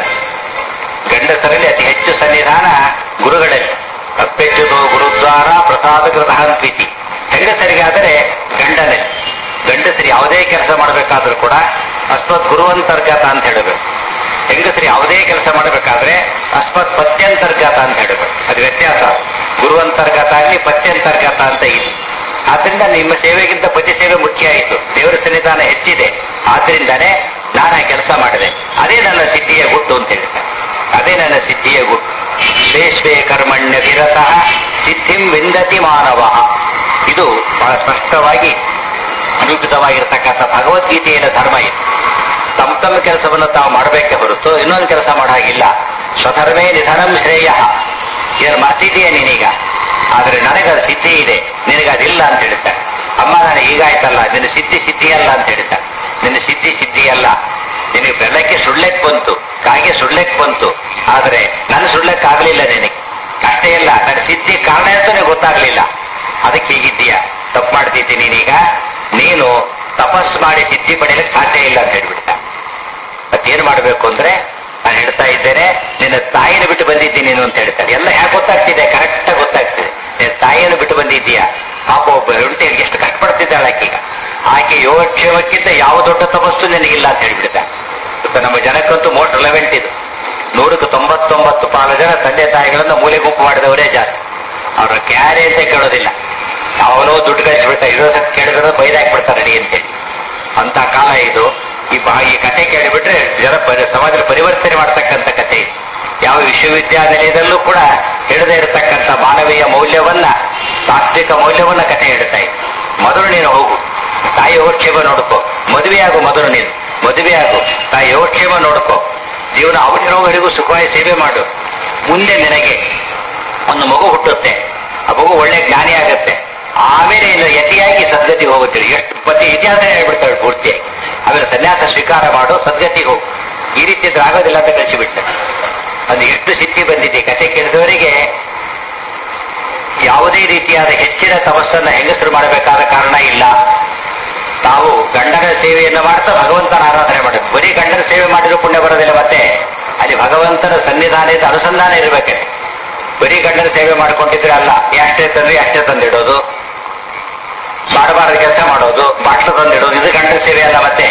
ಗಂಡಸರಲ್ಲಿ ಅತಿ ಹೆಚ್ಚು ಸನ್ನಿಧಾನ ಗುರುಗಳಲ್ಲಿ. ತಪ್ಪೆಚ್ಚುದು ಗುರುದ್ವಾರ ಪ್ರಸಾದ ಗೃಹಾಂತ್ವಿತಿ. ಹೆಂಗಸರಿಗಾದರೆ ಗಂಡನಲ್ಲಿ. ಗಂಡಸರಿ ಯಾವುದೇ ಕೆಲಸ ಮಾಡಬೇಕಾದ್ರೂ ಕೂಡ ಅಸ್ಮತ್ ಗುರುವಂತರ್ಗತ ಅಂತ ಹೇಳಬೇಕು. ಹೆಂಗಸರಿ ಯಾವುದೇ ಕೆಲಸ ಮಾಡಬೇಕಾದ್ರೆ ಅಸ್ಮತ್ ಪತ್ಯಂತರ್ಗತ ಅಂತ ಹೇಳಬೇಕು. ಅದು ವ್ಯತ್ಯಾಸ. ಗುರುವಂತರ್ಗತ ಆಗಲಿ ಪತ್ಯಂತರ್ಗತ ಅಂತ ಇದೆ. ಆದ್ರಿಂದ ನಿಮ್ಮ ಸೇವೆಗಿಂತ ಪತಿ ಸೇವೆ ಮುಖ್ಯ ಆಯಿತು. ದೇವರ ಸನ್ನಿಧಾನ ಹೆಚ್ಚಿದೆ. ಆದ್ರಿಂದಾನೇ ನಾನು ಆ ಕೆಲಸ ಮಾಡಿದೆ. ಅದೇ ನನ್ನ ಸಿದ್ಧಿಯ ಗುಟ್ಟು ಅಂತ ಹೇಳ್ತಾರೆ. ಅದೇ ನನ್ನ ಸಿದ್ಧಿಯ ಗುಟ್ಟು. ಶ್ರೇಷ್ಠೇ ಕರ್ಮಣ್ಯ ವಿರತಃ ಸಿದ್ಧಿಂ ವಿಂದತಿ ಮಾನವ. ಇದು ಬಹಳ ಸ್ಪಷ್ಟವಾಗಿ ನಿರೂಪಿತವಾಗಿರ್ತಕ್ಕಂಥ ಭಗವದ್ಗೀತೆಯ ಧರ್ಮ ಇದು. ತಮ್ಮ ತಮ್ಮ ಕೆಲಸವನ್ನು ತಾವು ಮಾಡಬೇಕೆ ಹೊರತು ಇನ್ನೊಂದು ಕೆಲಸ ಮಾಡಾಗಿಲ್ಲ. ಸ್ವಧರ್ಮೇ ನಿಧನಂ ಶ್ರೇಯ. ಏನು ಮಾತಿದೆಯಾ ನೀನೀಗ, ಆದ್ರೆ ನನಗ ಸಿದ್ಧಿ ಇದೆ, ನಿನಗದಿಲ್ಲ ಅಂತ ಹೇಳ್ತಾರೆ. ಅಮ್ಮ ನಾನು ಈಗಾಯ್ತಲ್ಲ, ನಿನ್ನ ಸಿದ್ಧಿ ಸಿದ್ಧಿಯಲ್ಲ ಅಂತ ಹೇಳ್ತಾರೆ. ನಿನ್ನ ಸಿದ್ಧಿ ಸಿದ್ಧಿಯಲ್ಲ. ನಿನಗೆ ಬೆಳಗ್ಗೆ ಸುಳ್ಳೆಕ್ ಬಂತು, ಕಾಗೆ ಸುಳ್ಳೆಕ್ ಬಂತು, ಆದ್ರೆ ನನ್ನ ಸುಳ್ಳೆಕ್ ಆಗ್ಲಿಲ್ಲ ನಿನಗೆ. ಅಷ್ಟೇ ಇಲ್ಲ, ನನ್ನ ಸಿದ್ಧಿ ಕಾರಣ ಅಂತ ನಿನಗೆ ಗೊತ್ತಾಗ್ಲಿಲ್ಲ. ಅದಕ್ಕೆ ಹೀಗಿದ್ದೀಯ, ತಪ್ಪು ಮಾಡ್ತಿದ್ದಿ ನೀನೀಗ. ನೀನು ತಪಸ್ ಮಾಡಿ ಸಿದ್ಧಿ ಪಡೆಯಲಿಕ್ಕೆ ಸಾಧ್ಯ ಇಲ್ಲ ಅಂತ ಹೇಳ್ಬಿಡ್ತಾ. ಮತ್ತೇನು ಮಾಡಬೇಕು ಅಂದ್ರೆ, ನಾನು ಹೇಳ್ತಾ ಇದ್ದೇನೆ, ನಿನ್ನ ತಾಯಿನ ಬಿಟ್ಟು ಬಂದಿದ್ದೀನಿ ನೀನು ಅಂತ ಹೇಳ್ತಾರೆ. ಎಲ್ಲ ಯಾಕೆ ಗೊತ್ತಾಗ್ತಿದೆ? ಕರೆಕ್ಟಾಗಿ ಗೊತ್ತಾಗ್ತಿದೆ. ನಿನ್ನ ತಾಯಿಯನ್ನು ಬಿಟ್ಟು ಬಂದಿದ್ದೀಯಾ? ಪಾಪ ಒಬ್ಬ ಹೆಂಡತಿಗೆ ಎಷ್ಟು ಕಷ್ಟಪಡ್ತಿದ್ದಾಳೆ ಆಕೆಗ. ಆಕೆ ಯೋಗಕ್ಷೇಮಕ್ಕಿಂತ ಯಾವ ದೊಡ್ಡ ತಪಸ್ಸು ನಿನಗಿಲ್ಲ ಅಂತ ಹೇಳ್ಬಿಡ್ತಾರೆ. ಇವತ್ತು ನಮ್ಮ ಜನಕ್ಕಂತೂ ಮೋಸ್ಟ್ ರಿಲೆವೆಂಟ್ ಇದು. ನೂರಕ್ಕೆ ತೊಂಬತ್ತೊಂಬತ್ತು ಪಾಲು ಜನ ತಂದೆ ತಾಯಿಗಳನ್ನ ಮೂಲೆ ಗುಂಪು ಮಾಡಿದವರೇ ಜಾಸ್ತಿ. ಅವ್ರ ಕ್ಯಾರೆ ಅಂತ ಕೇಳೋದಿಲ್ಲ. ಅವನೋ ದುಡ್ಡು ಕಳಿಸ್ಬಿಡ್ತಾರೆ, ಇರೋದ ಕೇಳಿದ್ರೆ ಬೈದಾಕ್ಬಿಡ್ತಾರೆ ನಡಿ ಅಂತೇಳಿ. ಅಂತ ಕಾಲ ಇದು. ಈ ಬಾ ಈ ಕಥೆ ಕೇಳಿಬಿಟ್ರೆ ಜನ ಸಮಾಜದ ಪರಿವರ್ತನೆ ಮಾಡ್ತಕ್ಕಂಥ ಕಥೆ. ಯಾವ ವಿಶ್ವವಿದ್ಯಾನಿಲಯದಲ್ಲೂ ಕೂಡ ಹೇಳದೇ ಇರತಕ್ಕಂಥ ಮಾನವೀಯ ಮೌಲ್ಯವನ್ನ, ತಾತ್ವಿಕ ಮೌಲ್ಯವನ್ನ ಕಥೆ ಹೇಳ್ತಾ ಇತ್ತು. ಮೊದಲು ನೀನು ಹೋಗು, ತಾಯಿ ಯೋಗಕ್ಷೇಮ ನೋಡ್ಕೋ. ಮದುವೆಯಾಗು ಮೊದಲು ನೀನು, ಮದುವೆಯಾಗು, ತಾಯಿ ಯೋಗಕ್ಷೇಮ ನೋಡ್ಕೋ. ಜೀವನ ಅವನಿರೋವರೆಗೂ ಸುಖವಾಗಿ ಸೇವೆ ಮಾಡು. ಮುಂದೆ ನಿನಗೆ ಒಂದು ಮಗು ಹುಟ್ಟುತ್ತೆ, ಆ ಮಗು ಒಳ್ಳೆ ಜ್ಞಾನಿ ಆಗುತ್ತೆ, ಆಮೇಲೆ ಇನ್ನು ಯತಿಯಾಗಿ ಸದ್ಗತಿಗೆ ಹೋಗುತ್ತೀರಿ. ಎಷ್ಟು ಪತಿ ಇತಿಹಾಸ ಹೇಳ್ಬಿಡ್ತಾಳೆ ಪೂರ್ತಿಯಾಗಿ. ಆಮೇಲೆ ಸನ್ಯಾಸ ಸ್ವೀಕಾರ ಮಾಡು, ಸದ್ಗತಿಗೆ ಹೋಗು. ಈ ರೀತಿ ಆಗೋದಿಲ್ಲ ಅಂತ ಕಳಿಸಿಬಿಟ್ಟ. ಅದು ಎಷ್ಟು ಸಿದ್ಧಿ ಬಂದಿದೆ ಕತೆ ಕೇಳಿದವರಿಗೆ. ಯಾವುದೇ ರೀತಿಯಾದ ಹೆಚ್ಚಿನ ತಪಸ್ಸನ್ನ ಹೆಂಗಸರು ಮಾಡಬೇಕಾದ ಕಾರಣ ಇಲ್ಲ. ತಾವು ಗಂಡನ ಸೇವೆಯನ್ನು ಮಾಡ್ತಾ ಭಗವಂತನ ಆರಾಧನೆ ಮಾಡಬೇಕು. ಬರೀ ಗಂಡನ ಸೇವೆ ಮಾಡಿದ್ರು ಪುಣ್ಯ ಬರೋದಿಲ್ಲ. ಮತ್ತೆ ಅಲ್ಲಿ ಭಗವಂತನ ಸನ್ನಿಧಾನದ ಅನುಸಂಧಾನ ಇರಬೇಕೆ. ಬರೀ ಗಂಡನ ಸೇವೆ ಮಾಡ್ಕೊಂಡಿದ್ರೆ ಅಲ್ಲ, ಎಷ್ಟೇ ತಂದ್ರೆ ಅಷ್ಟೇ ತಂದಿಡೋದು, ಮಾಡಬಾರದ ಕೆಲಸ ಮಾಡೋದು, ಬಾಟ್ಲು ತಂದಿಡೋದು, ಇದು ಗಂಡನ ಸೇವೆ ಅಲ್ಲ. ಮತ್ತೆ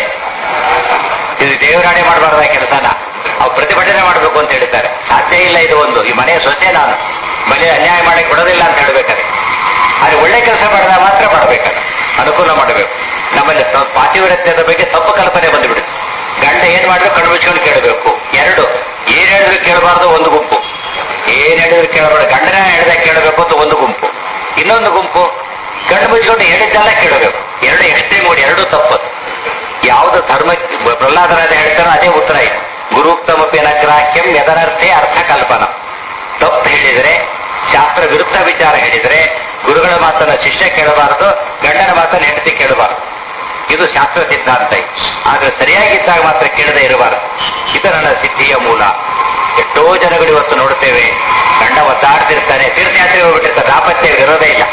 ಇದು ದೇವರಾಣೆ ಮಾಡಬಾರ್ದ ಕೆಲಸನ ಅವ್ರು ಪ್ರತಿಭಟನೆ ಮಾಡಬೇಕು ಅಂತ ಹೇಳ್ತಾರೆ. ಸಾಧ್ಯ ಇಲ್ಲ. ಇದು ಒಂದು ಈ ಮನೆಯ ಸೊಸೆ ನಾನು, ಮನೆ ಅನ್ಯಾಯ ಮಾಡಕ್ಕೆ ಬಿಡೋದಿಲ್ಲ ಅಂತ ಹೇಳ್ಬೇಕಾದ್ರೆ. ಆದ್ರೆ ಒಳ್ಳೆ ಕೆಲಸ ಮಾಡಿದಾಗ ಮಾತ್ರ ಮಾಡಬೇಕಾದ್ರೆ ಅನುಕೂಲ ಮಾಡಬೇಕು. ನಮ್ಮಲ್ಲಿ ಪಾತಿವ್ರತ್ಯದ ಬಗ್ಗೆ ತಪ್ಪು ಕಲ್ಪನೆ ಬಂದುಬಿಡುತ್ತೆ. ಗಂಡ ಏನ್ ಮಾಡಿದ್ರು ಕಣ್ಣು ಮುಚ್ಕೊಂಡು ಕೇಳಬೇಕು. ಎರಡು, ಏನ್ ಹೇಳಿದ್ರು ಕೇಳಬಾರ್ದು ಒಂದು ಗುಂಪು, ಏನ್ ಹೇಳಿದ್ರು ಕೇಳಬಾರ್ದು ಗಂಡನ ಹೇಳಿದಾಗ ಕೇಳಬೇಕು ಅಂತ ಒಂದು ಗುಂಪು. ಇನ್ನೊಂದು ಗುಂಪು ಕಣ್ಣು ಮುಚ್ಕೊಂಡು ಹೇಳಿದ್ದೆಲ್ಲ ಕೇಳಬೇಕು. ಎರಡು ಎಕ್ಸ್ಟ್ರೀಮ್ ಮೂಡಿ, ಎರಡೂ ತಪ್ಪದು. ಯಾವುದು ಧರ್ಮ ಪ್ರಹ್ಲಾದರಾಜ ಹೇಳ್ತಾರೋ ಅದೇ ಉತ್ತರ ಇದೆ. ಗುರುಕ್ತಮಪಿ ನಗ್ರಾಹ್ಯಂ ಯದನರ್ಥೇ ಅರ್ಥ ಕಲ್ಪನ. ತಪ್ಪು ಹೇಳಿದ್ರೆ, ಶಾಸ್ತ್ರ ವಿರುದ್ಧ ವಿಚಾರ ಹೇಳಿದ್ರೆ ಗುರುಗಳ ಮಾತನ್ನ ಶಿಷ್ಯ ಕೇಳಬಾರದು, ಗಂಡನ ಮಾತನ್ನ ಹೆಂಡತಿ ಕೇಳಬಾರದು. ಇದು ಶಾಸ್ತ್ರ ಸಿದ್ಧಾಂತ. ಆದ್ರೆ ಸರಿಯಾಗಿದ್ದಾಗ ಮಾತ್ರ ಕೇಳದೆ ಇರಬಾರದು. ಇದು ನನ್ನ ಸಿದ್ಧಿಯ ಮೂಲ. ಎಷ್ಟೋ ಜನಗಳು ಇವತ್ತು ನೋಡ್ತೇವೆ, ಗಂಡ ಒತ್ತಾಡ್ತಿರ್ತಾನೆ, ತೀರ್ಥಯಾತ್ರೆ ಹೋಗ್ಬಿಟ್ಟಿರ್ತಾರೆ, ದಾಪತ್ಯ ಇರೋದೇ ಇಲ್ಲ.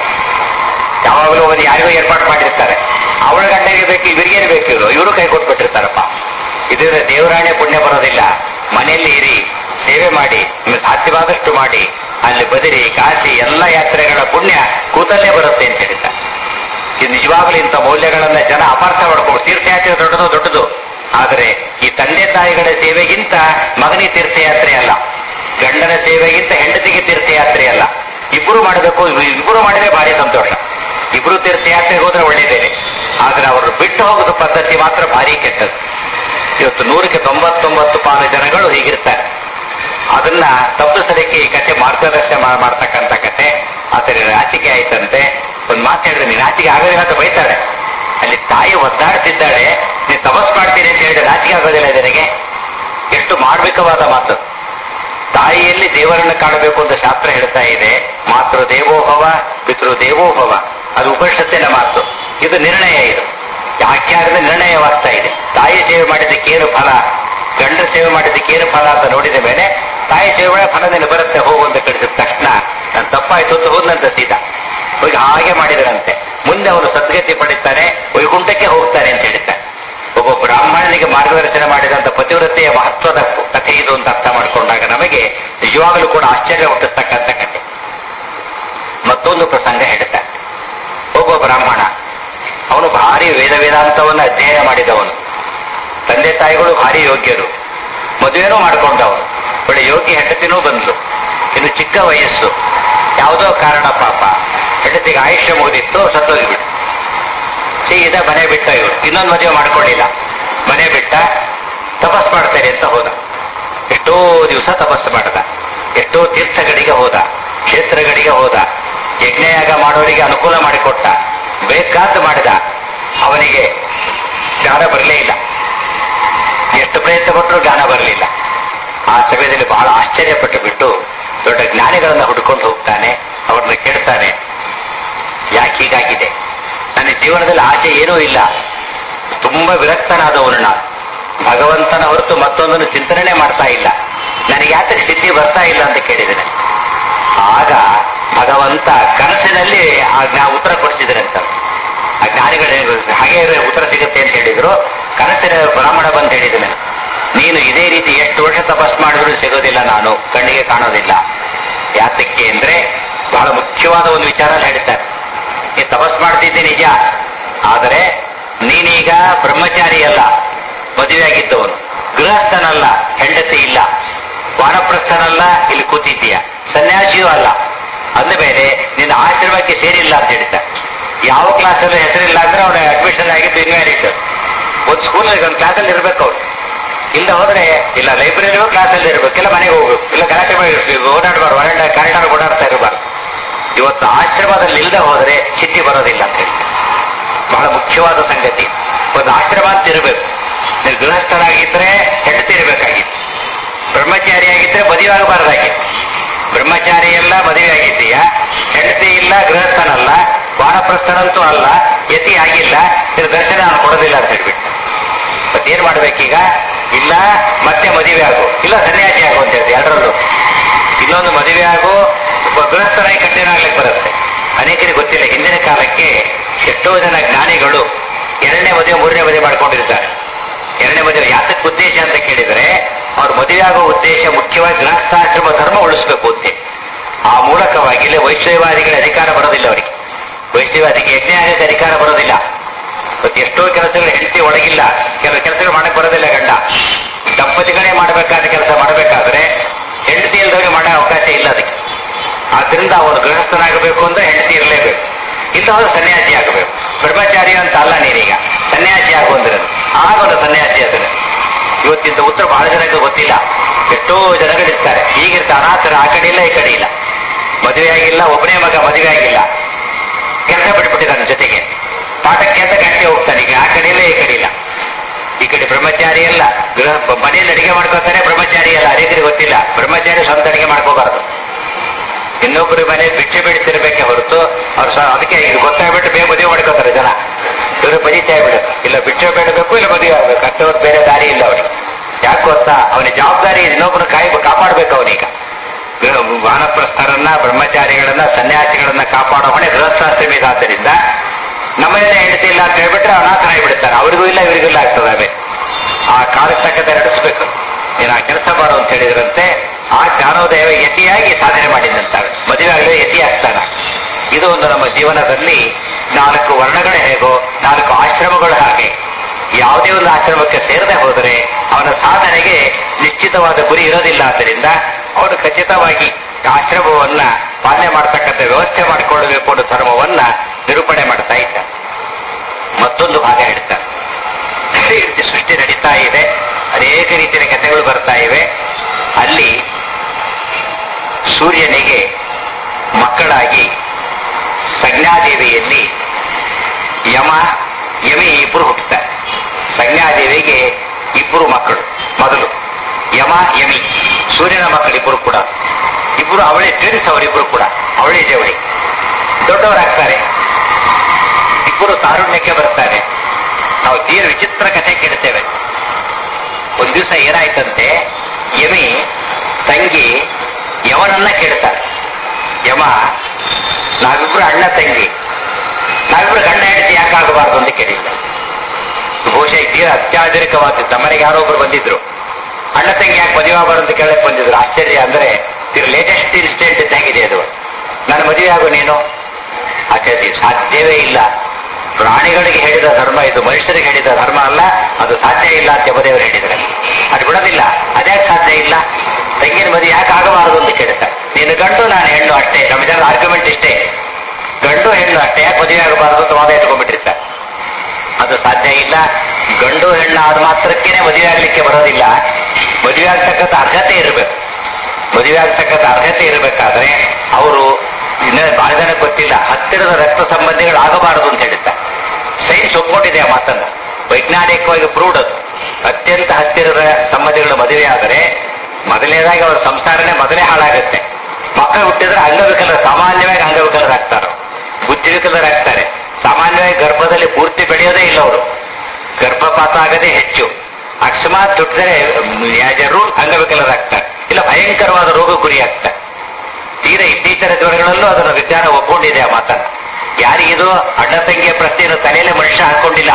ಯಾವಾಗಲೂ ಒಂದು ಯಾರಿಗೂ ಏರ್ಪಾಡು ಮಾಡಿರ್ತಾರೆ, ಅವಳ ಗಂಡಗೆ ಬೇಕು, ಇವರಿಗೇನು ಬೇಕು, ಇವರು ಇವರು ಕೈ ಕೊಟ್ಬಿಟ್ಟಿರ್ತಾರಪ್ಪ. ಇದರಿಂದ ದೇವರಾಣೆ ಪುಣ್ಯ ಬರೋದಿಲ್ಲ. ಮನೆಯಲ್ಲಿ ಇರಿ, ಸೇವೆ ಮಾಡಿ, ನಿಮಗೆ ಸಾಧ್ಯವಾದಷ್ಟು ಮಾಡಿ. ಅಲ್ಲಿ ಬದಿರಿ, ಕಾಶಿ ಎಲ್ಲ ಯಾತ್ರೆಗಳ ಪುಣ್ಯ ಕೂತಲ್ಲೇ ಬರುತ್ತೆ ಅಂತ ಹೇಳ್ತಾರೆ. ಇದು ನಿಜವಾಗ್ಲೂ ಇಂಥ ಮೌಲ್ಯಗಳನ್ನ ಜನ ಅಪಾರ್ಥ ಮಾಡ್ಕೊಂಡು, ತೀರ್ಥಯಾತ್ರೆ ದೊಡ್ಡದು ದೊಡ್ಡದು, ಆದರೆ ಈ ತಂದೆ ತಾಯಿಗಳ ಸೇವೆಗಿಂತ ಮಗನಿಗೆ ತೀರ್ಥಯಾತ್ರೆ ಅಲ್ಲ, ಗಂಡನ ಸೇವೆಗಿಂತ ಹೆಂಡತಿಗೆ ತೀರ್ಥಯಾತ್ರೆ ಅಲ್ಲ. ಇಬ್ಬರು ಮಾಡಬೇಕು. ಇಬ್ಬರು ಮಾಡಿದ್ರೆ ಭಾರಿ ಸಂತೋಷ. ಇಬ್ರು ತೀರ್ಥಯಾತ್ರೆಗೆ ಹೋದ್ರೆ ಒಳ್ಳೇದೇನೆ. ಆದ್ರೆ ಅವರು ಬಿಟ್ಟು ಹೋಗೋದು ಪದ್ಧತಿ ಮಾತ್ರ ಭಾರಿ ಕೆಟ್ಟದ್ದು. ಇವತ್ತು ನೂರಕ್ಕೆ ತೊಂಬತ್ತೊಂಬತ್ತು ಪಾಲು ಜನಗಳು ಹೀಗಿರ್ತಾರೆ. ಅದನ್ನ ತಪ್ಪಿಸಲಿಕ್ಕೆ ಈ ಕತೆ ಮಾರ್ಗದರ್ಶನ ಮಾಡ್ತಕ್ಕಂಥ ಕತೆ. ಆದರೆ ನಾಚಿಕೆ ಆಯ್ತಂತೆ. ಒಂದು ಮಾತು ಹೇಳಿದ್ರೆ ನೀನು ನಾಚಿಕೆ ಆಗೋದಿಲ್ಲ ಅಂತ ಬೈತಾಳೆ. ಅಲ್ಲಿ ತಾಯಿ ಒದ್ದಾಡ್ತಿದ್ದಾಳೆ, ನೀನು ತಪಸ್ ಮಾಡ್ತೀನಿ ಅಂತ ಹೇಳಿದ್ರೆ ನಾಚಿಕೆ ಆಗೋದಿಲ್ಲ ಇದನಿಗೆ. ಎಷ್ಟು ಮಾರ್ಮಿಕವಾದ ಮಾತು. ತಾಯಿಯಲ್ಲಿ ದೇವರನ್ನು ಕಾಣಬೇಕು ಅಂತ ಶಾಸ್ತ್ರ ಹೇಳ್ತಾ ಇದೆ. ಮಾತೃ ದೇವೋಭವ ಪಿತೃ ದೇವೋಭವ, ಅದು ಉಪನಿಷತ್ತಿನ ಮಾತು. ಇದು ನಿರ್ಣಯ. ಇದು ಆಖ್ಯಾನದ ನಿರ್ಣಯವಾಗ್ತಾ ಇದೆ. ತಾಯಿ ಸೇವೆ ಮಾಡಿದ್ದಕ್ಕೇನು ಫಲ, ಗಂಡರ ಸೇವೆ ಮಾಡಿದ್ದಕ್ಕೇನು ಫಲ ಅಂತ ನೋಡಿದ ಮೇಲೆ ತಾಯಿ ಸೇವೆ ಮಾಡಿ ಫಲ ನಿನ್ನ ಬರುತ್ತೆ ಹೋಗು ಅಂತ ಕಳಿಸಿದ ತಕ್ಷಣ ನಾನು ತಪ್ಪಾಯ್ತು ಅಂತ ಹೋದ್ನಂತ ಸೀದಾ ಹೋಗಿ ಹಾಗೆ ಮಾಡಿದರಂತೆ. ಮುಂದೆ ಅವನು ಸದ್ಗತಿ ಪಡಿತಾನೆ, ವೈಕುಂಠಕ್ಕೆ ಹೋಗ್ತಾನೆ ಅಂತ ಹೇಳ್ತಾನೆ. ಒಬ್ಬ ಬ್ರಾಹ್ಮಣನಿಗೆ ಮಾರ್ಗದರ್ಶನ ಮಾಡಿದಂತ ಪತಿವ್ರತೆಯ ಮಹತ್ವದ ಕಥೆ ಇದು ಅಂತ ಅರ್ಥ ಮಾಡಿಕೊಂಡಾಗ ನಮಗೆ ನಿಜವಾಗಲೂ ಕೂಡ ಆಶ್ಚರ್ಯ ಹುಟ್ಟಿಸ್ತಕ್ಕಂಥ ಕಥೆ. ಮತ್ತೊಂದು ಪ್ರಸಂಗ ಹೇಳ್ತಾನೆ. ಒಬ್ಬ ಬ್ರಾಹ್ಮಣ, ಅವನು ಭಾರಿ ವೇದ ವೇದಾಂತವನ್ನು ಅಧ್ಯಯನ ಮಾಡಿದವನು. ತಂದೆ ತಾಯಿಗಳು ಭಾರಿ ಯೋಗ್ಯರು. ಮದುವೆನೂ ಮಾಡಿಕೊಂಡವನು. ಒಳ್ಳೆ ಯೋಗ್ಯ ಹೆಂಡತಿನೂ ಬಂದ್ಲು. ಇನ್ನು ಚಿಕ್ಕ ವಯಸ್ಸು, ಯಾವುದೋ ಕಾರಣ ಪಾಪ ಹೆಂಡತಿಗೆ ಆಯುಷ್ಯ ಮುಗಿದಿತ್ತು, ಸತ್ತೋಗಿಬಿಟ್ಟು ಸೀದಾ ಮನೆ ಬಿಟ್ಟ. ಇವರು ಇನ್ನೊಂದು ಮದುವೆ ಮಾಡ್ಕೊಳ್ಳಿಲ್ಲ. ಮನೆ ಬಿಟ್ಟ, ತಪಸ್ ಮಾಡ್ತಾರೆ ಅಂತ ಹೋದ. ಎಷ್ಟೋ ದಿವಸ ತಪಸ್ಸು ಮಾಡ್ದ. ಎಷ್ಟೋ ತೀರ್ಥಗಳಿಗೆ ಹೋದ, ಕ್ಷೇತ್ರಗಳಿಗೆ ಹೋದ, ಯಜ್ಞಯಾಗ ಮಾಡೋರಿಗೆ ಅನುಕೂಲ ಮಾಡಿಕೊಟ್ಟ, ಬೇಕಾದ್ದು ಮಾಡಿದ. ಅವನಿಗೆ ಜ್ಞಾನ ಬರಲೇ ಇಲ್ಲ. ಎಷ್ಟು ಪ್ರಯತ್ನ ಪಟ್ಟರು ಜ್ಞಾನ ಬರಲಿಲ್ಲ. ಆ ಸಮಯದಲ್ಲಿ ಬಹಳ ಆಶ್ಚರ್ಯಪಟ್ಟು ಬಿಟ್ಟು ದೊಡ್ಡ ಜ್ಞಾನಿಗಳನ್ನ ಹುಡುಕೊಂಡು ಹೋಗ್ತಾನೆ. ಅವ್ರನ್ನ ಕೇಳ್ತಾನೆ, ಯಾಕೆ ಹೀಗಾಗಿದೆ? ನನ್ನ ಜೀವನದಲ್ಲಿ ಆಸೆ ಏನೂ ಇಲ್ಲ, ತುಂಬಾ ವಿರಕ್ತನಾದವನು ನಾನು. ಭಗವಂತನ ಹೊರತು ಮತ್ತೊಂದನ್ನು ಚಿಂತನೆ ಮಾಡ್ತಾ ಇಲ್ಲ. ನನಗೆ ಯಾತಕ್ಕೆ ಸಿದ್ಧಿ ಬರ್ತಾ ಇಲ್ಲ ಅಂತ ಕೇಳಿದ್ದೇನೆ. ಆಗ ಭಗವಂತ ಕನಸಿನಲ್ಲಿ ಆ ಜ್ಞಾ ಉತ್ತರ ಕೊಡಿಸಿದ್ರೆ ಅಂತ. ಆ ಜ್ಞಾನಿಗಳು ಹಾಗೆ ಉತ್ತರ ಸಿಗುತ್ತೆ ಅಂತ ಹೇಳಿದ್ರು. ಕನಸಿನ ಬ್ರಾಹ್ಮಣ ಬಂದು ಹೇಳಿದ್ದೇನೆ, ನೀನು ಇದೇ ರೀತಿ ಎಷ್ಟು ವರ್ಷ ತಪಸ್ ಮಾಡಿದ್ರು ಸಿಗೋದಿಲ್ಲ, ನಾನು ಕಣ್ಣಿಗೆ ಕಾಣೋದಿಲ್ಲ. ಯಾತಕ್ಕೆ ಅಂದ್ರೆ ಬಹಳ ಮುಖ್ಯವಾದ ಒಂದು ವಿಚಾರ ಹೇಳ್ತಾರೆ. ನೀ ತಪಸ್ ಮಾಡ್ತಿದ್ದೆ ನಿಜ, ಆದರೆ ನೀನೀಗ ಬ್ರಹ್ಮಚಾರಿ ಅಲ್ಲ, ಮದುವೆ ಆಗಿದ್ದವನು, ಗೃಹಸ್ಥನಲ್ಲ, ಹೆಂಡತಿ ಇಲ್ಲ, ವಾನಪ್ರಸ್ಥನಲ್ಲ, ಇಲ್ಲಿ ಕೂತಿದ್ದೀಯ, ಸನ್ಯಾಸಿಯೂ ಅಲ್ಲ. ಅಂದ ಮೇಲೆ ನಿನ್ನ ಆಶ್ರಮಕ್ಕೆ ಸೇರಿಲ್ಲ ಅಂತ ಹೇಳ್ತಾರೆ. ಯಾವ ಕ್ಲಾಸಲ್ಲೂ ಹೆಸರಿಲ್ಲ ಅಂದ್ರೆ ಅವನ ಅಡ್ಮಿಷನ್ ಆಗಿದ್ದು ಇನ್ವ್ಯಾಲಿಡ್. ಒಂದು ಸ್ಕೂಲಲ್ಲಿ ಒಂದು ಕ್ಲಾಸಲ್ಲಿ ಇರ್ಬೇಕು ಅವ್ರು. ಇಲ್ಲ ಹೋದ್ರೆ ಇಲ್ಲ ಲೈಬ್ರರಿಗೂ ಕ್ಲಾಸಲ್ಲಿ ಇರ್ಬೇಕು, ಇಲ್ಲ ಮನೆಗೆ ಹೋಗ್ಬೇಕು, ಇಲ್ಲ ಗಲಾಟೆ ಮಾಡಿ ಓಡಾಡಬಾರ್ದು, ಹೊರಗಡೆ ಕಾರಿಡಾರ್ ಓಡಾಡ್ತಾ ಇರಬಾರ್ದು. ಇವತ್ತು ಆಶ್ರಮದಲ್ಲಿ ಇಲ್ಲದೆ ಹೋದ್ರೆ ಸಿದ್ಧಿ ಬರೋದಿಲ್ಲ ಅಂತ ಹೇಳ್ತಾರೆ. ಬಹಳ ಮುಖ್ಯವಾದ ಸಂಗತಿ. ಒಂದು ಆಶ್ರಮ ಅಂತ ಇರಬೇಕು. ನೀವು ಗೃಹಸ್ಥರಾಗಿದ್ರೆ ಹೆಂಡತಿ ಇರಬೇಕಾಗಿತ್ತು, ಬ್ರಹ್ಮಚಾರಿಯಾಗಿದ್ರೆ ಮದುವೆ ಆಗಬಾರ್ದಾಗಿತ್ತು. ಬ್ರಹ್ಮಚಾರಿ ಎಲ್ಲ ಮದುವೆ ಆಗಿದ್ದೀಯ, ಹೆಂಡತಿ ಇಲ್ಲ, ಗೃಹಸ್ಥನಲ್ಲ, ವಾನಪ್ರಸ್ಥನಂತೂ ಅಲ್ಲ, ಯತಿ ಆಗಿಲ್ಲ, ಇದ್ರ ದರ್ಶನ ನಾನು ಕೊಡೋದಿಲ್ಲ ಅಂತ ಹೇಳ್ಬಿಟ್ಟು ಮತ್ತೇನ್ ಮಾಡ್ಬೇಕೀಗ? ಇಲ್ಲ ಮತ್ತೆ ಮದುವೆ ಆಗು, ಇಲ್ಲ ಸನ್ಯಾಸಿ ಆಗು ಅಂತ ಹೇಳ್ತೀವಿ. ಎರಡರಲ್ಲೂ ಇನ್ನೊಂದು ಮದುವೆ ಆಗು, ಗೃಹಸ್ಥರಾಗಿ ಕಂಟಿನ್ಯೂ ಆಗ್ಲಿಕ್ಕೆ ಬರುತ್ತೆ. ಅನೇಕರಿಗೆ ಗೊತ್ತಿಲ್ಲ, ಹಿಂದಿನ ಕಾಲಕ್ಕೆ ಎಷ್ಟೋ ಜನ ಜ್ಞಾನಿಗಳು ಎರಡನೇ ಮದುವೆ ಮೂರನೇ ಮದುವೆ ಮಾಡ್ಕೊಂಡಿರ್ತಾರೆ. ಎರಡನೇ ಮದುವೆ ಯಾತಕ್ಕೆ ಉದ್ದೇಶ ಅಂತ ಕೇಳಿದ್ರೆ, ಅವ್ರ ಮದುವೆ ಆಗೋ ಉದ್ದೇಶ ಮುಖ್ಯವಾಗಿ ಗೃಹಸ್ಥಾಶ್ರಮ ಧರ್ಮ ಉಳಿಸ್ಬೇಕು ಅಂತ. ಆ ಮೂಲಕವಾಗಿ ಇಲ್ಲಿ ವೈಷ್ಣವಾದಿಗಳ ಅಧಿಕಾರ ಬರೋದಿಲ್ಲ. ಅವರಿಗೆ ವೈಷ್ಣವಾದಿಗೆ ಯಜ್ಞಾನಿತ ಅಧಿಕಾರ ಬರೋದಿಲ್ಲ. ಮತ್ತೆ ಎಷ್ಟೋ ಕೆಲಸಗಳು ಹೆಂಡತಿ ಒಳಗಿಲ್ಲ, ಕೆಲವು ಕೆಲಸಗಳು ಮಾಡಕ್ ಬರೋದಿಲ್ಲ. ಗಂಡ ದಂಪತಿಗಳೇ ಮಾಡಬೇಕಾದ ಕೆಲಸ ಮಾಡಬೇಕಾದ್ರೆ ಹೆಂಡತಿ ಇಲ್ಲದವರಿಗೆ ಮಾಡೋ ಅವಕಾಶ ಇಲ್ಲ ಅದಕ್ಕೆ. ಆದ್ರಿಂದ ಅವನು ಗೃಹಸ್ಥನಾಗಬೇಕು ಅಂದ್ರೆ ಹೆಂಡತಿ ಇರಲೇಬೇಕು, ಇಲ್ಲ ಅವರು ಸನ್ಯಾಸಿ ಆಗಬೇಕು. ಬ್ರಹ್ಮಚಾರಿ ಅಂತ ಅಲ್ಲ, ನೀನೀಗ ಸನ್ಯಾಸಿ ಆಗು ಅಂದ್ರೆ ಆಗೋದು ಸನ್ಯಾಸಿ ಅದನ್ನು. ಇವತ್ತಿಂದ ಉತ್ತರ ಬಹಳ ಜನಕ್ಕೆ ಗೊತ್ತಿಲ್ಲ. ಎಷ್ಟೋ ಜನಗಳಿರ್ತಾರೆ ಹೀಗಿರ್ತಾರೆ, ಅನಾಥರ ಆ ಕಡೆ ಇಲ್ಲ ಈ ಕಡೆ ಇಲ್ಲ, ಮದುವೆ ಆಗಿಲ್ಲ, ಒಬ್ಬನೇ ಮಗ ಮದುವೆ ಆಗಿಲ್ಲ, ಕೆಲಸ ಬಿಟ್ಬಿಟ್ಟಿದ್ದಾನೆ, ಜೊತೆಗೆ ಪಾಠಕ್ಕೆ ಅಂತ ಗಂಟೆ ಹೋಗ್ತಾನೆ. ಈಗ ಆ ಕಡೆ ಇಲ್ಲ ಈ ಕಡೆ ಇಲ್ಲ. ಈ ಕಡೆ ಬ್ರಹ್ಮಚಾರಿ ಅಲ್ಲ, ಗೃಹ ಮನೆಯಲ್ಲಿ ಅಡಿಗೆ ಮಾಡ್ಕೋತಾನೆ, ಬ್ರಹ್ಮಚಾರಿ ಅಲ್ಲ. ಅನೇಕರಿಗೆ ಗೊತ್ತಿಲ್ಲ, ಬ್ರಹ್ಮಚಾರಿ ಸ್ವಂತ ಅಡಿಗೆ ಮಾಡ್ಕೋಬಾರದು, ಇನ್ನೊಬ್ಬರ ಮನೆ ಭಿಕ್ಷೆ ಬಿಡ್ತಿರ್ಬೇಕೆ ಹೊರತು ಅವ್ರು ಸ ಅದಕ್ಕೆ ಇದು ಗೊತ್ತಾಗ್ಬಿಟ್ಟು ಬೇಗ ಮದುವೆ ಮಾಡ್ಕೋತಾರೆ ಜನ. ಇವರು ಬಜಿತಾ ಬಿಡುತ್ತೆ, ಇಲ್ಲ ಭಿಕ್ಷೆ ಬೇಡಬೇಕು, ಇಲ್ಲ ಮದುವೆ ಆಗ್ಬೇಕು, ಅಷ್ಟವ್ರು ಬೇರೆ ದಾರಿ ಇಲ್ಲ ಅವನಿಗೆ. ಯಾಕೆ ಗೊತ್ತಾ? ಅವನ ಜವಾಬ್ದಾರಿ ಇನ್ನೊಬ್ಬರು ಕಾಯಿ ಕಾಪಾಡ್ಬೇಕು ಅವನೀಗ. ವಾನಪ್ರಸ್ಥರನ್ನ, ಬ್ರಹ್ಮಚಾರಿಗಳನ್ನ, ಸನ್ಯಾಸಿಗಳನ್ನ ಕಾಪಾಡೋ ಹೊಣೆ ಗೃಹಸ್ಥಾಶ್ರಮ ಇದಾದ್ದರಿಂದ ನಮ್ಮನ್ನೇ ಹೆಂಡತಿ ಇಲ್ಲ ಅಂತ ಹೇಳ್ಬಿಟ್ರೆ ಅನಾಥರಾಗಿ ಬಿಡ್ತಾರೆ. ಅವರಿಗೂ ಇಲ್ಲ ಇವರಿಗೂ ಇಲ್ಲ ಆಗ್ತದೆ. ಆಮೇಲೆ ಆ ಕಾಲಕ್ಕೆ ತಕ್ಕಂತೆ ನಡೆಸಬೇಕು. ನೀನು ಆ ಕೆಲಸ ಮಾಡು ಅಂತ ಹೇಳಿದ್ರಂತೆ. ಆ ಜ್ಞಾನೋದಯ ಯತಿಯಾಗಿ ಸಾಧನೆ ಮಾಡಿದಂತಾವೆ, ಮದುವೆ ಆಗಲೇ ಯತಿ ಆಗ್ತಾನ. ಇದು ಒಂದು ನಮ್ಮ ಜೀವನದಲ್ಲಿ ನಾಲ್ಕು ವರ್ಣಗಳು ಹೇಗೋ ನಾಲ್ಕು ಆಶ್ರಮಗಳು ಹಾಗೆ. ಯಾವುದೇ ಒಂದು ಆಶ್ರಮಕ್ಕೆ ಸೇರದೆ ಹೋದರೆ ಅವನ ಸಾಧನೆಗೆ ನಿಶ್ಚಿತವಾದ ಗುರಿ ಇರೋದಿಲ್ಲ. ಆದ್ದರಿಂದ ಅವನು ಖಚಿತವಾಗಿ ಆಶ್ರಮವನ್ನ ಪಾಲನೆ ಮಾಡತಕ್ಕಂಥ ವ್ಯವಸ್ಥೆ ಮಾಡಿಕೊಳ್ಳಬೇಕು ಅನ್ನೋ ಧರ್ಮವನ್ನ ನಿರೂಪಣೆ ಮಾಡ್ತಾ ಇದ್ದ. ಮತ್ತೊಂದು ಭಾಗ ಹೇಳ್ತಾರೆ, ಸೃಷ್ಟಿ ನಡೀತಾ ಇದೆ, ಅನೇಕ ರೀತಿಯ ಕಥೆಗಳು ಬರ್ತಾ ಇವೆ. ಅಲ್ಲಿ ಸೂರ್ಯನಿಗೆ ಮಕ್ಕಳಾಗಿ ಸಂಜ್ಞಾದೇವಿಯಲ್ಲಿ ಯಮ ಯಮಿ ಇಬ್ಬರು ಹುಟ್ಟುತ್ತಾರೆ. ಸಂಜ್ಞಾದೇವಿಗೆ ಇಬ್ಬರು ಮಕ್ಕಳು, ಮೊದಲು ಯಮ ಯಮಿ, ಸೂರ್ಯನ ಮಕ್ಕಳಿಬ್ಬರು ಕೂಡ. ಇಬ್ಬರು ಅವಳಿ ಟ್ವಿನ್ಸ್, ಅವರಿಬ್ಬರು ಕೂಡ ಅವಳಿ ಜವಳಿ ದೊಡ್ಡವರಾಗ್ತಾರೆ. ಇಬ್ಬರು ತಾರುಣ್ಯಕ್ಕೆ ಬರ್ತಾರೆ. ನಾವು ತೀರ ವಿಚಿತ್ರ ಕಥೆ ಕೇಳ್ತೇವೆ. ಒಂದ್ ದಿವಸ ಏನಾಯ್ತಂತೆ, ಯಮಿ ತಂಗಿ ಯವನನ್ನ ಕೇಳ್ತಾರೆ. ಯಮ, ನಾವಿಬ್ರು ಅಣ್ಣ ತಂಗಿ, ನಾವಿಬ್ರು ಗಂಡ ಹೆಂಡತಿ ಯಾಕಾಗಬಾರ್ದು ಅಂತ ಕೇಳಿದ್ದ. ಬಹುಶಃ ತೀರ ಅತ್ಯಾಧುನಿಕವಾದದ್ದು. ನಮ್ಮನೆಗೆ ಯಾರೊಬ್ರು ಬಂದಿದ್ರು, ಅಣ್ಣ ತಂಗಿ ಯಾಕೆ ಮದುವೆ ಆಗಬಾರ್ದು ಅಂತ ಕೇಳಕ್ ಬಂದಿದ್ರು. ಆಶ್ಚರ್ಯ ಅಂದ್ರೆ ತೀರ ಲೇಟೆಸ್ಟ್ ಇನ್ಸಿಡೆಂಟ್ ಇದ್ದಾಗಿದೆ ಅದು. ನಾನು ಮದುವೆ ಆಗು ನೀನು, ಆಚಾರ್ಯ ಸಾಧ್ಯವೇ ಇಲ್ಲ. ಪ್ರಾಣಿಗಳಿಗೆ ಹೇಳಿದ ಧರ್ಮ ಇದು, ಮನುಷ್ಯರಿಗೆ ಹೇಳಿದ ಧರ್ಮ ಅಲ್ಲ, ಅದು ಸಾಧ್ಯ ಇಲ್ಲ ಅಂತ ಯಮದೇವರು ಹೇಳಿದ್ರೆ ಅದು ಬಿಡೋದಿಲ್ಲ. ಅದ್ಯಾಕೆ ಸಾಧ್ಯ ಇಲ್ಲ? ತಂಗಿನ ಮದುವೆ ಯಾಕೆ ಆಗಬಾರದು ಅಂತ ಕೇಳ್ತಾರೆ. ನೀನು ಗಂಡು ನಾನು ಹೆಣ್ಣು ಅಷ್ಟೇ, ನಮ್ಮ ಜನ ಆರ್ಗ್ಯುಮೆಂಟ್ ಇಷ್ಟೇ, ಗಂಡು ಹೆಣ್ಣು ಅಷ್ಟೇ, ಯಾಕೆ ಮದುವೆ ಆಗಬಾರದು ಅಂತ ವಾದ ಇಟ್ಕೊಂಡ್ಬಿಟ್ಟಿರ್ತಾರೆ. ಅದು ಸಾಧ್ಯ ಇಲ್ಲ. ಗಂಡು ಹೆಣ್ಣು ಆದ ಮಾತ್ರಕ್ಕೇನೆ ಮದುವೆ ಆಗ್ಲಿಕ್ಕೆ ಬರೋದಿಲ್ಲ. ಮದುವೆ ಆಗ್ತಕ್ಕಂಥ ಅರ್ಹತೆ ಇರಬೇಕು. ಮದುವೆ ಆಗ್ತಕ್ಕಂಥ ಅರ್ಹತೆ ಇರಬೇಕಾದ್ರೆ ಅವರು ಇನ್ನ ಬಹಳ ಜನ ಗೊತ್ತಿಲ್ಲ, ಹತ್ತಿರದ ರಕ್ತ ಸಂಬಂಧಿಗಳು ಆಗಬಾರದು ಅಂತ ಹೇಳ್ತಾರೆ. ಸೈನ್ಸ್ ಒಪ್ಕೊಂಡಿದೆ ಆ ಮಾತನ್ನ, ವೈಜ್ಞಾನಿಕವಾಗಿ ಪ್ರೂವ್ಡ್ ಅದು. ಅತ್ಯಂತ ಹತ್ತಿರದ ಸಂಬಂಧಿಗಳ ಮದುವೆ ಆದರೆ ಮೊದಲನೇದಾಗಿ ಅವರ ಸಂಸಾರನೇ ಮೊದಲೇ ಹಾಳಾಗುತ್ತೆ. ಮಕ್ಕಳು ಹುಟ್ಟಿದ್ರೆ ಅಂಗವಿಕಲರ, ಸಾಮಾನ್ಯವಾಗಿ ಅಂಗವಿಕಲರಾಗ್ತಾರೆ, ಬುದ್ಧಿವಿಕಲರಾಗ್ತಾರೆ. ಸಾಮಾನ್ಯವಾಗಿ ಗರ್ಭದಲ್ಲಿ ಪೂರ್ತಿ ಬೆಳೆಯೋದೇ ಇಲ್ಲ ಅವರು, ಗರ್ಭಪಾತ ಆಗದೆ ಹೆಚ್ಚು. ಅಕಸ್ಮಾತ್ ಹುಟ್ಟಿದರೆ ಯಾಜರು ಅಂಗವಿಕಲರಾಗ್ತಾರೆ, ಇಲ್ಲ ಭಯಂಕರವಾದ ರೋಗ ಗುರಿಯಾಗ್ತಾರೆ. ತೀರ ಇತ್ತೀಚಿನ ದಿನಗಳಲ್ಲೂ ಅದನ್ನು ವಿಜ್ಞಾನ ಒಪ್ಕೊಂಡಿದೆ ಆ ಮಾತನ್ನ. ಯಾರಿಗಿದು ಅಣ್ಣ ತಂಗಿಯ ಪ್ರಶ್ನೆಯನ್ನು ತಲೆಯಲ್ಲೇ ಮನುಷ್ಯ ಹಾಕೊಂಡಿಲ್ಲ.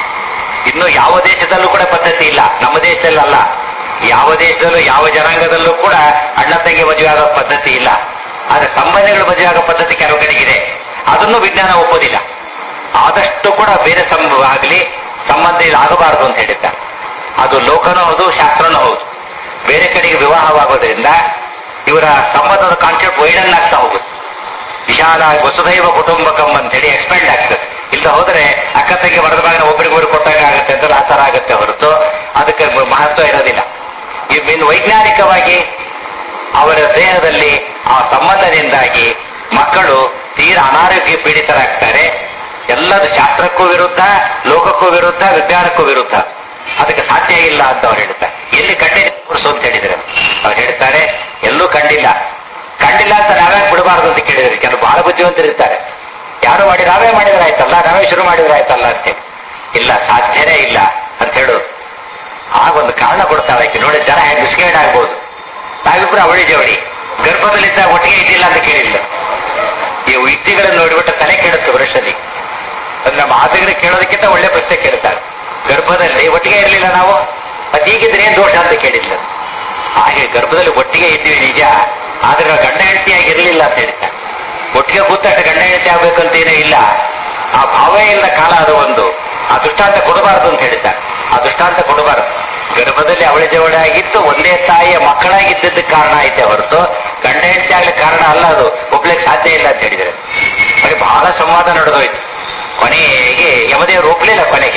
ಇನ್ನು ಯಾವ ದೇಶದಲ್ಲೂ ಕೂಡ ಪದ್ಧತಿ ಇಲ್ಲ, ನಮ್ಮ ದೇಶದಲ್ಲ, ಯಾವ ದೇಶದಲ್ಲೂ ಯಾವ ಜನಾಂಗದಲ್ಲೂ ಕೂಡ ಅಣ್ಣ ತಂಗಿ ಮದುವೆ ಆಗೋ ಪದ್ಧತಿ ಇಲ್ಲ. ಆದ್ರೆ ಸಂಬಂಧಗಳು ಮದುವೆ ಆಗೋ ಪದ್ಧತಿ ಕೆಲವು ಕಡೆಗಿದೆ, ಅದನ್ನು ವಿಜ್ಞಾನ ಒಪ್ಪೋದಿಲ್ಲ. ಆದಷ್ಟು ಕೂಡ ಬೇರೆ ಸಂಬಂಧ ಆಗಲಿ ಸಂಬಂಧ ಇಲ್ಲಿ ಆಗಬಾರದು ಅಂತ ಹೇಳಿದ್ದಾರೆ. ಅದು ಲೋಕನೂ ಹೌದು, ಶಾಸ್ತ್ರನೂ ಹೌದು. ಬೇರೆ ಕಡೆಗೆ ವಿವಾಹವಾಗೋದ್ರಿಂದ ಇವರ ಸಂಬಂಧದ ಕಾನ್ಸೆಪ್ಟ್ ವೈಡನ್ ಆಗ್ತಾ ಹೋಗುತ್ತೆ. ವಿಶಾಲ ವಸುಧೈವ ಕುಟುಂಬಕಂ ಅಂತೇಳಿ ಎಕ್ಸ್ಪೆಂಡ್ ಆಗ್ತದೆ. ಇಲ್ಲ ಹೋದ್ರೆ ಅಕ್ಕ ತಂಗಿ ಮರದ ಭಾಗನ ಒಬ್ಬರಿಗೊಬ್ಬರು ಕೊಟ್ಟಾಗ ಆಗುತ್ತೆ ಅಂತ ಆ ತರ ಆಗುತ್ತೆ ಹೊರತು ಅದಕ್ಕೆ ಮಹತ್ವ ಇರೋದಿಲ್ಲ. ಇನ್ನು ವೈಜ್ಞಾನಿಕವಾಗಿ ಅವರ ದೇಹದಲ್ಲಿ ಆ ಸಂಬಂಧದಿಂದಾಗಿ ಮಕ್ಕಳು ತೀರ ಅನಾರೋಗ್ಯ ಪೀಡಿತರಾಗ್ತಾರೆ. ಎಲ್ಲದು ಶಾಸ್ತ್ರಕ್ಕೂ ವಿರುದ್ಧ, ಲೋಕಕ್ಕೂ ವಿರುದ್ಧ, ವಿಜ್ಞಾನಕ್ಕೂ ವಿರುದ್ಧ. ಅದಕ್ಕೆ ಸಾಧ್ಯ ಇಲ್ಲ ಅಂತ ಅವ್ರು ಹೇಳ್ತಾರೆ. ಎಲ್ಲಿ ಕಂಡಿಲ್ಲ ಕೂರಿಸು ಅಂತ ಹೇಳಿದ್ರೆ ಅವ್ರು ಹೇಳ್ತಾರೆ ಎಲ್ಲೂ ಕಂಡಿಲ್ಲ. ಕಂಡಿಲ್ಲ ಅಂತ ನಾವೇ ಬಿಡಬಾರ್ದು ಅಂತ ಕೇಳಿದ್ರೆ ಕೆಲವು ಬಹಳ ಬುದ್ಧಿವಂತರಿರ್ತಾರೆ. ಯಾರು ಮಾಡಿ ನಾವೇ ಮಾಡಿದ್ರೆ ಆಯ್ತಲ್ಲ, ನಾವೇ ಶುರು ಮಾಡಿದ್ರೆ ಆಯ್ತಲ್ಲ ಅಂತೇಳಿ. ಇಲ್ಲ, ಸಾಧ್ಯನೇ ಇಲ್ಲ ಅಂತ ಹೇಳೋದು. ಆಗೊಂದು ಕಾರಣ ಕೊಡ್ತಾಳೆ ನೋಡಿ, ಜನ ಹೇಗೆ ಮಿಸ್ಗೈಡ್ ಆಗ್ಬೋದು. ನಾವಿಬ್ರು ಅವಳಿ ಜವಳಿ ಗರ್ಭದಲ್ಲಿದ್ದಾಗ ಒಟ್ಟಿಗೆ ಇದ್ದಿಲ್ಲ ಅಂತ ಕೇಳಿಲ್ಲ. ಈ ಯುಕ್ತಿಗಳನ್ನು ನೋಡಿಬಿಟ್ಟು ತಲೆ ಕೇಳುತ್ತೆ ವೃಷದಿ. ಅಂದ್ರೆ ನಮ್ಮ ಆತಗರಿಗೆ ಕೇಳೋದಕ್ಕಿಂತ ಒಳ್ಳೆ ಪ್ರಶ್ನೆ ಕೇಳ್ತಾರೆ. ಗರ್ಭದಲ್ಲಿ ಒಟ್ಟಿಗೆ ಇರಲಿಲ್ಲ ನಾವು, ಮತ್ತೆ ಹೀಗಿದ್ರೆ ಏನ್ ದೋಷ ಅಂತ ಕೇಳಿಲ್ಲ. ಹಾಗೆ ಗರ್ಭದಲ್ಲಿ ಒಟ್ಟಿಗೆ ಇದ್ದೀವಿ ನಿಜ, ಆದ್ರೆ ನಾವು ಗಂಡ ಹೆಂಡತಿಯಾಗಿ ಇರಲಿಲ್ಲ ಅಂತ ಹೇಳ್ತಾರೆ. ಒಟ್ಟಿಗೆ ಕೂತಾಟ ಗಂಡ ಹೆಂಡತಿ ಆಗ್ಬೇಕಂತ ಏನೂ ಇಲ್ಲ. ಆ ಭಾವೇ ಇಲ್ಲ ಕಾಲ ಅದು ಒಂದು. ಆ ದೃಷ್ಟಾಂತ ಕೊಡಬಾರದು ಅಂತ ಹೇಳ್ತಾರೆ. ಆ ದೃಷ್ಟಾಂತ ಕೊಡಬಾರದು. ಗರ್ಭದಲ್ಲಿ ಅವಳಿ ಜವಳಿ ಆಗಿತ್ತು, ಒಂದೇ ತಾಯಿಯ ಮಕ್ಕಳಾಗಿದ್ದಕ್ಕೆ ಕಾರಣ ಐತೆ ಹೊರತು ಗಂಡ ಹೆಂಡತಿ ಆಗ್ಲಿಕ್ಕೆ ಕಾರಣ ಅಲ್ಲ. ಅದು ಒಪ್ಲಿಕ್ಕೆ ಸಾಧ್ಯ ಇಲ್ಲ ಅಂತ ಹೇಳಿದ್ರೆ ಹಾಗೆ ಬಹಳ ಸಂವಾದ ನಡೆದೋಯ್ತು. ಕೊನೆಗೆ ಯಮದೇವರು ಒಪ್ಲಿಲ್ಲ ಕೊನೆಗೆ.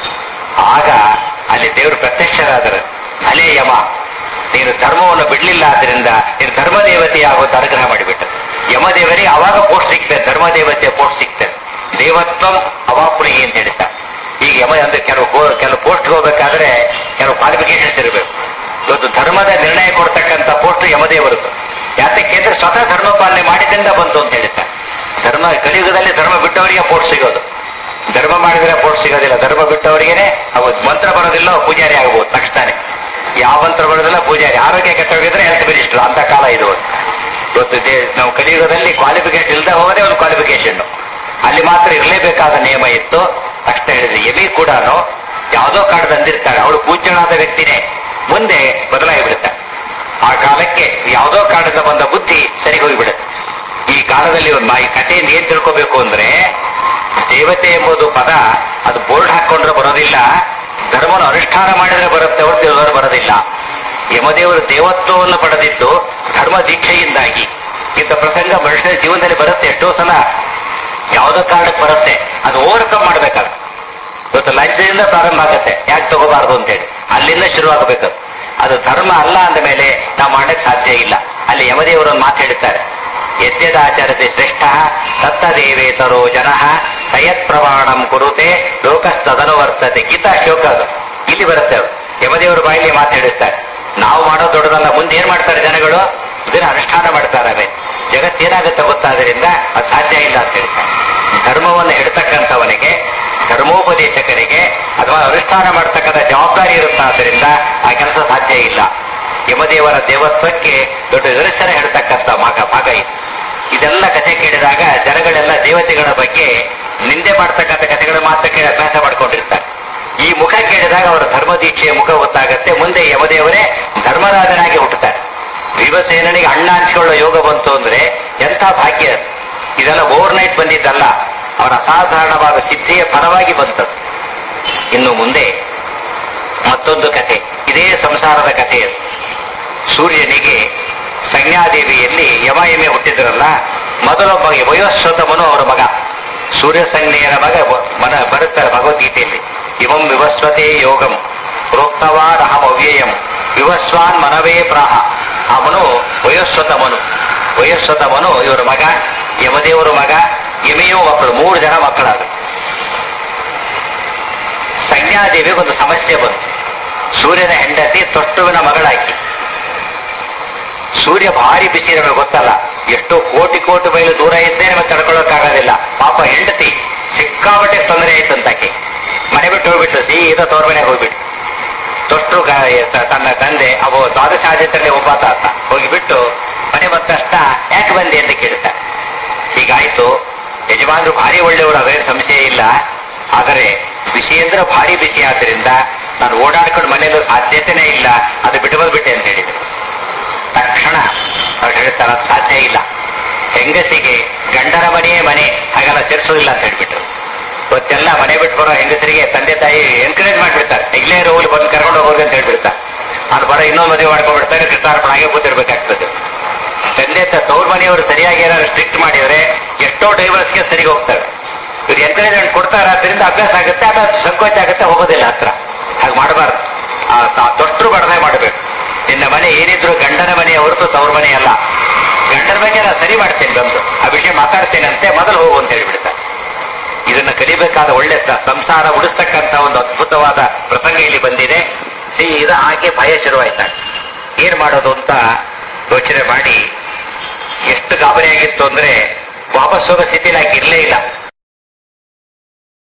ಆಗ ಅಲ್ಲಿ ದೇವರು ಪ್ರತ್ಯಕ್ಷರಾದರು. ಅಲೇ ಯಮ, ನೀನು ಧರ್ಮವನ್ನು ಬಿಡ್ಲಿಲ್ಲ, ಆದ್ರಿಂದ ನೀನು ಧರ್ಮದೇವತೆಯಾಗುವಂತ ಅನುಗ್ರಹ ಮಾಡಿಬಿಟ್ಟು. ಯಮದೇವರಿಗೆ ಅವಾಗ ಪೋಸ್ಟ್ ಸಿಗ್ತದೆ, ಧರ್ಮದೇವತೆಯ ಪೋಸ್ಟ್ ಸಿಗ್ತದೆ. ದೇವತ್ವಂ ಅವಾಪುರಿಗೆ ಅಂತ ಹೇಳ್ತಾರೆ. ಈಗ ಯಮ ಅಂದ್ರೆ ಕೆಲವು ಕೆಲವು ಪೋಸ್ಟ್ಗೆ ಹೋಗ್ಬೇಕಾದ್ರೆ ಕೆಲವು ಕ್ವಾಲಿಫಿಕೇಶನ್ಸ್ ಇರಬೇಕು. ಇವತ್ತು ಧರ್ಮದ ನಿರ್ಣಯ ಕೊಡ್ತಕ್ಕಂಥ ಪೋಸ್ಟ್ ಯಮದೇವರದ್ದು. ಯಾತಕ್ಕೆ ಅಂದ್ರೆ ಸ್ವತಃ ಧರ್ಮ ಪಾಲನೆ ಮಾಡಿದ್ರಿಂದ ಬಂತು ಅಂತ ಹೇಳ್ತಾರೆ. ಧರ್ಮ ಕಲಿಯುಗದಲ್ಲಿ ಧರ್ಮ ಬಿಟ್ಟವರಿಗೆ ಪೋಸ್ಟ್ ಸಿಗೋದು, ಧರ್ಮ ಮಾಡಿದ್ರೆ ಪೋಸ್ಟ್ ಸಿಗೋದಿಲ್ಲ. ಧರ್ಮ ಬಿಟ್ಟವರಿಗೇನೆ ಅವು ಮಂತ್ರ ಬರೋದಿಲ್ಲ, ಪೂಜಾರಿ ಆಗ್ಬೋದು ತಕ್ಷಣ. ಯಾವ ಮಂತ್ರ ಬರೋದಿಲ್ಲ, ಪೂಜಾರಿ. ಆರೋಗ್ಯ ಕೆಟ್ಟೋಗಿದ್ರೆ ಹೆಲ್ತ್ ಮಿನಿಸ್ಟರ್ ಅಂತ ಕಾಲ ಇದು. ಇವತ್ತು ನಾವು ಕಲಿಯುಗದಲ್ಲಿ ಕ್ವಾಲಿಫಿಕೇಶನ್ ಇಲ್ಲದೆ ಹೋಗೋದೇ ಒಂದು ಕ್ವಾಲಿಫಿಕೇಶನ್. ಅಲ್ಲಿ ಮಾತ್ರ ಇರಲೇಬೇಕಾದ ನಿಯಮ ಇತ್ತು. ಅಷ್ಟೇ ಹೇಳಿದ್ರೆ ಎಮಿ ಕೂಡ ಯಾವುದೋ ಕಾರಣದ ಅಂದಿರ್ತಾರೆ, ಅವಳು ಪೂಜ್ಯನಾದ ವ್ಯಕ್ತಿನೇ, ಮುಂದೆ ಬದಲಾಗಿ ಬಿಡುತ್ತೆ. ಆ ಕಾಲಕ್ಕೆ ಯಾವುದೋ ಕಾರಣದಿಂದ ಬಂದ ಬುದ್ಧಿ ಸರಿ ಹೋಗಿಬಿಡುತ್ತೆ. ಈ ಕಾಲದಲ್ಲಿ ಈ ಕಥೆಯಿಂದ ಏನ್ ತಿಳ್ಕೋಬೇಕು ಅಂದ್ರೆ, ದೇವತೆ ಎಂಬುದು ಪದ ಅದು ಬೋರ್ಡ್ ಹಾಕೊಂಡ್ರೆ ಬರೋದಿಲ್ಲ, ಧರ್ಮವನ್ನು ಅನುಷ್ಠಾನ ಮಾಡಿದ್ರೆ ಬರುತ್ತೆ ಹೊರತು ದೇವರು ಬರೋದಿಲ್ಲ. ಯಮದೇವರು ದೇವತ್ವವನ್ನು ಪಡೆದಿದ್ದು ಧರ್ಮ ದೀಕ್ಷೆಯಿಂದಾಗಿ. ಇಂಥ ಪ್ರಸಂಗ ಮನುಷ್ಯನ ಜೀವನದಲ್ಲಿ ಬರುತ್ತೆ. ಎಷ್ಟೋ ಸಲ ಯಾವುದೋ ಕಾರಣಕ್ಕೆ ಬರುತ್ತೆ, ಅದು ಓವರ್ಕಮ್ ಮಾಡ್ಬೇಕಾದ್ರೆ. ಇವತ್ತು ಲಂಚದಿಂದ ಪ್ರಾರಂಭ ಆಗುತ್ತೆ, ಯಾಕೆ ತಗೋಬಾರ್ದು ಅಂತೇಳಿ ಅಲ್ಲಿಂದ ಶುರುವಾಗಬೇಕು. ಅದು ಧರ್ಮ ಅಲ್ಲ ಅಂದ ಮೇಲೆ ನಾವು ಮಾಡಕ್ಕೆ ಸಾಧ್ಯ ಇಲ್ಲ. ಅಲ್ಲಿ ಯಮದೇವರನ್ನು ಮಾತು ಹೇಳ್ತಾರೆ, ಯದ್ಯದಾಚರತೆ ಶ್ರೇಷ್ಠ ತತ್ತದೇವೇತರೋ ಜನಃ ಸಯತ್ ಪ್ರಮಾಣಂ ಕುರುತೆ ಲೋಕಸ್ತದನುವರ್ತತೆ. ಗೀತಾ ಶ್ಲೋಕ ಅದು, ಇಲ್ಲಿ ಬರುತ್ತೆ. ಅವರು ಯಮದೇವರ ಬಾಯಲ್ಲಿ ಮಾತು ಹೇಳಿರ್ತಾರೆ, ನಾವು ಮಾಡೋದು ದೊಡ್ಡದಲ್ಲ, ಮುಂದೆ ಏನ್ ಮಾಡ್ತಾರೆ ಜನಗಳು, ಇದನ್ನ ಅನುಷ್ಠಾನ ಮಾಡ್ತಾರೆ. ಜಗತ್ತೇನಾಗುತ್ತೆ ಗೊತ್ತಾದ್ರಿಂದ ಅದು ಸಾಧ್ಯ ಇಲ್ಲ ಅಂತ ಹೇಳ್ತಾರೆ. ಧರ್ಮವನ್ನು ಹಿಡ್ತಕ್ಕಂಥವನಿಗೆ, ಧರ್ಮೋಪದೇಶಕರಿಗೆ ಅಥವಾ ಅನುಷ್ಠಾನ ಮಾಡ್ತಕ್ಕಂಥ ಜವಾಬ್ದಾರಿ ಇರುತ್ತಾದ್ರಿಂದ ಆ ಕೆಲಸ ಸಾಧ್ಯ ಇಲ್ಲ. ಯಮದೇವರ ದೇವತ್ವಕ್ಕೆ ದೊಡ್ಡ ನಿದರ್ಶನ ಹೇಳ್ತಕ್ಕಂಥ ಭಾಗ ಭಾಗ ಇದು. ಇದೆಲ್ಲ ಕಥೆ ಕೇಳಿದಾಗ ಜನಗಳೆಲ್ಲ ದೇವತೆಗಳ ಬಗ್ಗೆ ನಿಂದೆ ಮಾಡ್ತಕ್ಕಂಥ ಕಥೆಗಳ ಮಾತ್ರ ಕೇಳಿ ಅಭ್ಯಾಸ ಮಾಡ್ಕೊಂಡಿರ್ತಾರೆ. ಈ ಮುಖ ಕೇಳಿದಾಗ ಅವರ ಧರ್ಮ ದೀಕ್ಷೆಯ ಮುಖ ಗೊತ್ತಾಗತ್ತೆ. ಮುಂದೆ ಯಮದೇವರೇ ಧರ್ಮರಾಜನಾಗಿ ಹುಟ್ಟುತ್ತಾರೆ. ಭೀಮಸೇನಿಗೆ ಅಣ್ಣ ಹಂಚಿಕೊಳ್ಳೋ ಯೋಗ ಬಂತು ಅಂದ್ರೆ ಎಂಥ ಭಾಗ್ಯ. ಇದೆಲ್ಲ ಓವರ್ ನೈಟ್ ಬಂದಿದ್ದಲ್ಲ, ಅವರ ಅಸಾಧಾರಣವಾದ ಸಿದ್ಧಿಯ ಫಲವಾಗಿ ಬಂತದ್ದು. ಇನ್ನು ಮುಂದೆ ಮತ್ತೊಂದು ಕಥೆ, ಇದೇ ಸಂಸಾರದ ಕಥೆ. ಸೂರ್ಯನಿಗೆ ಸಂಜ್ಞಾದೇವಿಯಲ್ಲಿ ಯಮ ಎಮೆ ಹುಟ್ಟಿದ್ರಲ್ಲ, ಮೊದಲೊಬ್ಬ ವಯೋಶ್ವತಮನು ಅವರ ಮಗ. ಸೂರ್ಯ ಸಂಜ್ಞೆಯರ ಮಗ ಮನ ಬರುತ್ತಾರೆ ಭಗವದ್ಗೀತೆಯಲ್ಲಿ. ಇವಂ ವಿವಸ್ವತೆ ಯೋಗಂ ಪ್ರೋಕ್ತವಾನ್ ಅಹಂ ಅವ್ಯಯಂ ವಿವಸ್ವಾನ್ ಮನವೇ ಪ್ರಾಹ. ಅವನು ವಯೋಶ್ವತಮನು. ವಯೋಶ್ವತಮನು ಇವರ ಮಗ, ಯಮದೇವರು ಮಗ, ಯಮೆಯೂ ಮಕ್ಕಳು, ಮೂರು ಜನ ಮಕ್ಕಳಾದ. ಸಂಜ್ಞಾದೇವಿಗೆ ಒಂದು ಸಮಸ್ಯೆ ಬಂತು. ಸೂರ್ಯನ ಹೆಂಡತಿ ತೊಟ್ಟುವಿನ ಮಗಳಾಕಿ. ಸೂರ್ಯ ಭಾರಿ ಬಿಸಿ, ನಮಗೆ ಗೊತ್ತಲ್ಲ, ಎಷ್ಟೋ ಕೋಟಿ ಕೋಟಿ ಮೈಲು ದೂರ ಇದ್ದೇ ನಮಗೆ ತಡ್ಕೊಳ್ಳೋಕ್ಕಾಗೋದಿಲ್ಲ. ಪಾಪ ಹೆಂಡತಿ ಸಿಕ್ಕಾಬಟ್ಟೆ ತೊಂದರೆ ಆಯ್ತಂತಾಕೆ ಮನೆ ಬಿಟ್ಟು ಹೋಗ್ಬಿಟ್ಟು ಸೀದಾ ತೋರ್ ಮನೆಗೆ ಹೋಗ್ಬಿಟ್ಟು. ತೊಟ್ಟು ತನ್ನ ತಂದೆ ಅವು ದ್ವಾದಶ ಆದಿತ್ಯದಲ್ಲಿ ಒಬ್ಬಾತ ಅಂತ ಹೋಗಿಬಿಟ್ಟು ಮನೆ ಬಂದಷ್ಟ ಯಾಕೆ ಬಂದೆ ಅಂತ ಕೇಳ್ತಾರೆ. ಹೀಗಾಯ್ತು. ಯಜಮಾನರು ಭಾರಿ ಒಳ್ಳೆಯವರು, ಅದೇನು ಸಂಶಯ ಇಲ್ಲ. ಆದರೆ ಬಿಸಿ ಅಂದ್ರೆ ಭಾರಿ ಬಿಸಿ ಆದ್ರಿಂದ ನಾನು ಓಡಾಡ್ಕೊಂಡು ಮನೆಯಲ್ಲೂ ಸಾಧ್ಯತೆನೇ ಇಲ್ಲ, ಅದು ಬಿಟ್ಟು ಬಂದ್ಬಿಟ್ಟೆ ಅಂತ ಹೇಳಿದ್ರು. ತಕ್ಷಣ ಅವ್ರು ಹೇಳ್ತಾರೆ ಅದು ಸಾಧ್ಯ ಇಲ್ಲ, ಹೆಂಗಸಿಗೆ ಗಂಡನ ಮನೆಯೇ ಮನೆ, ಹಾಗೆಲ್ಲ ಸೇರಿಸೋದಿಲ್ಲ ಅಂತ ಹೇಳ್ಬಿಟ್ರು. ಇವತ್ತೆಲ್ಲ ಮನೆ ಬಿಟ್ಟು ಬರೋ ಹೆಂಗಸರಿಗೆ ತಂದೆ ತಾಯಿ ಎನ್ಕರೇಜ್ ಮಾಡ್ಬಿಡ್ತಾರೆ, ಇಲ್ಲೇ ಹೋಗಿ ಬಂದು ಕರ್ಕೊಂಡು ಹೋಗೋದು ಅಂತ ಹೇಳ್ಬಿಡ್ತಾರೆ. ಅವ್ರು ಬರೋ ಇನ್ನೊಂದು ಮದುವೆ ಮಾಡ್ಕೊಂಡ್ಬಿಡ್ತಾರೆ, ಕೃತಾರ್ಪಣ ಹಾಗೆ ಕೂತಿರ್ಬೇಕಾಗ್ತದೆ. ತಂದೆ ತವ್ರ ಮನೆಯವರು ಸರಿಯಾಗಿ ಏನಾದ್ರು ಸ್ಟ್ರಿಕ್ಟ್ ಮಾಡಿದ್ರೆ ಎಷ್ಟೋ ಡೈವರ್ಸ್ಗೆ ಸರಿಗೆ ಹೋಗ್ತಾರೆ. ಇವ್ರು ಎನ್ಕರೇಜ್ಮೆಂಟ್ ಕೊಡ್ತಾರೆ, ಅದರಿಂದ ಅಭ್ಯಾಸ ಆಗುತ್ತೆ, ಅದು ಸಂಕೋಚ ಆಗುತ್ತೆ, ಹೋಗೋದಿಲ್ಲ ಹತ್ರ. ಹಾಗೆ ಮಾಡಬಾರ್ದು. ಆ ತೊಟ್ಟರು ಬಡನೆ ಮಾಡಬೇಕು. ನಿನ್ನ ಮನೆ ಏನಿದ್ರು ಗಂಡನ ಮನೆಯ ಹೊರತು ತವ್ರ ಮನೆ ಅಲ್ಲ. ಗಂಡನ ಬಗ್ಗೆ ನಾನು ಸರಿ ಮಾಡ್ತೇನೆ, ಬಂದು ಆ ವಿಷಯ ಮಾತಾಡ್ತೇನಂತೆ, ಮೊದಲು ಹೋಗು ಅಂತ ಹೇಳಿಬಿಡ್ತಾರೆ. ಇದನ್ನು ಕಲಿಬೇಕಾದ ಒಳ್ಳೆ ಸಂಸಾರ ಉಳಿಸ್ತಕ್ಕಂಥ ಒಂದು ಅದ್ಭುತವಾದ ಪ್ರಸಂಗ ಇಲ್ಲಿ ಬಂದಿದೆ. ಸೀದಾ ಹಾಗೆ ಭಯ ಶುರುವಾಯ್ತಾಗ. ಏನ್ ಮಾಡೋದು ಅಂತ ಯೋಚನೆ ಮಾಡಿ ಎಷ್ಟು ಗಾಬರಿಯಾಗಿತ್ತು ಅಂದ್ರೆ ವಾಪಸ್ ಹೋಗೋ ಸ್ಥಿತಿಲಿ ಆಕೆ ಇರ್ಲೇ ಇಲ್ಲ.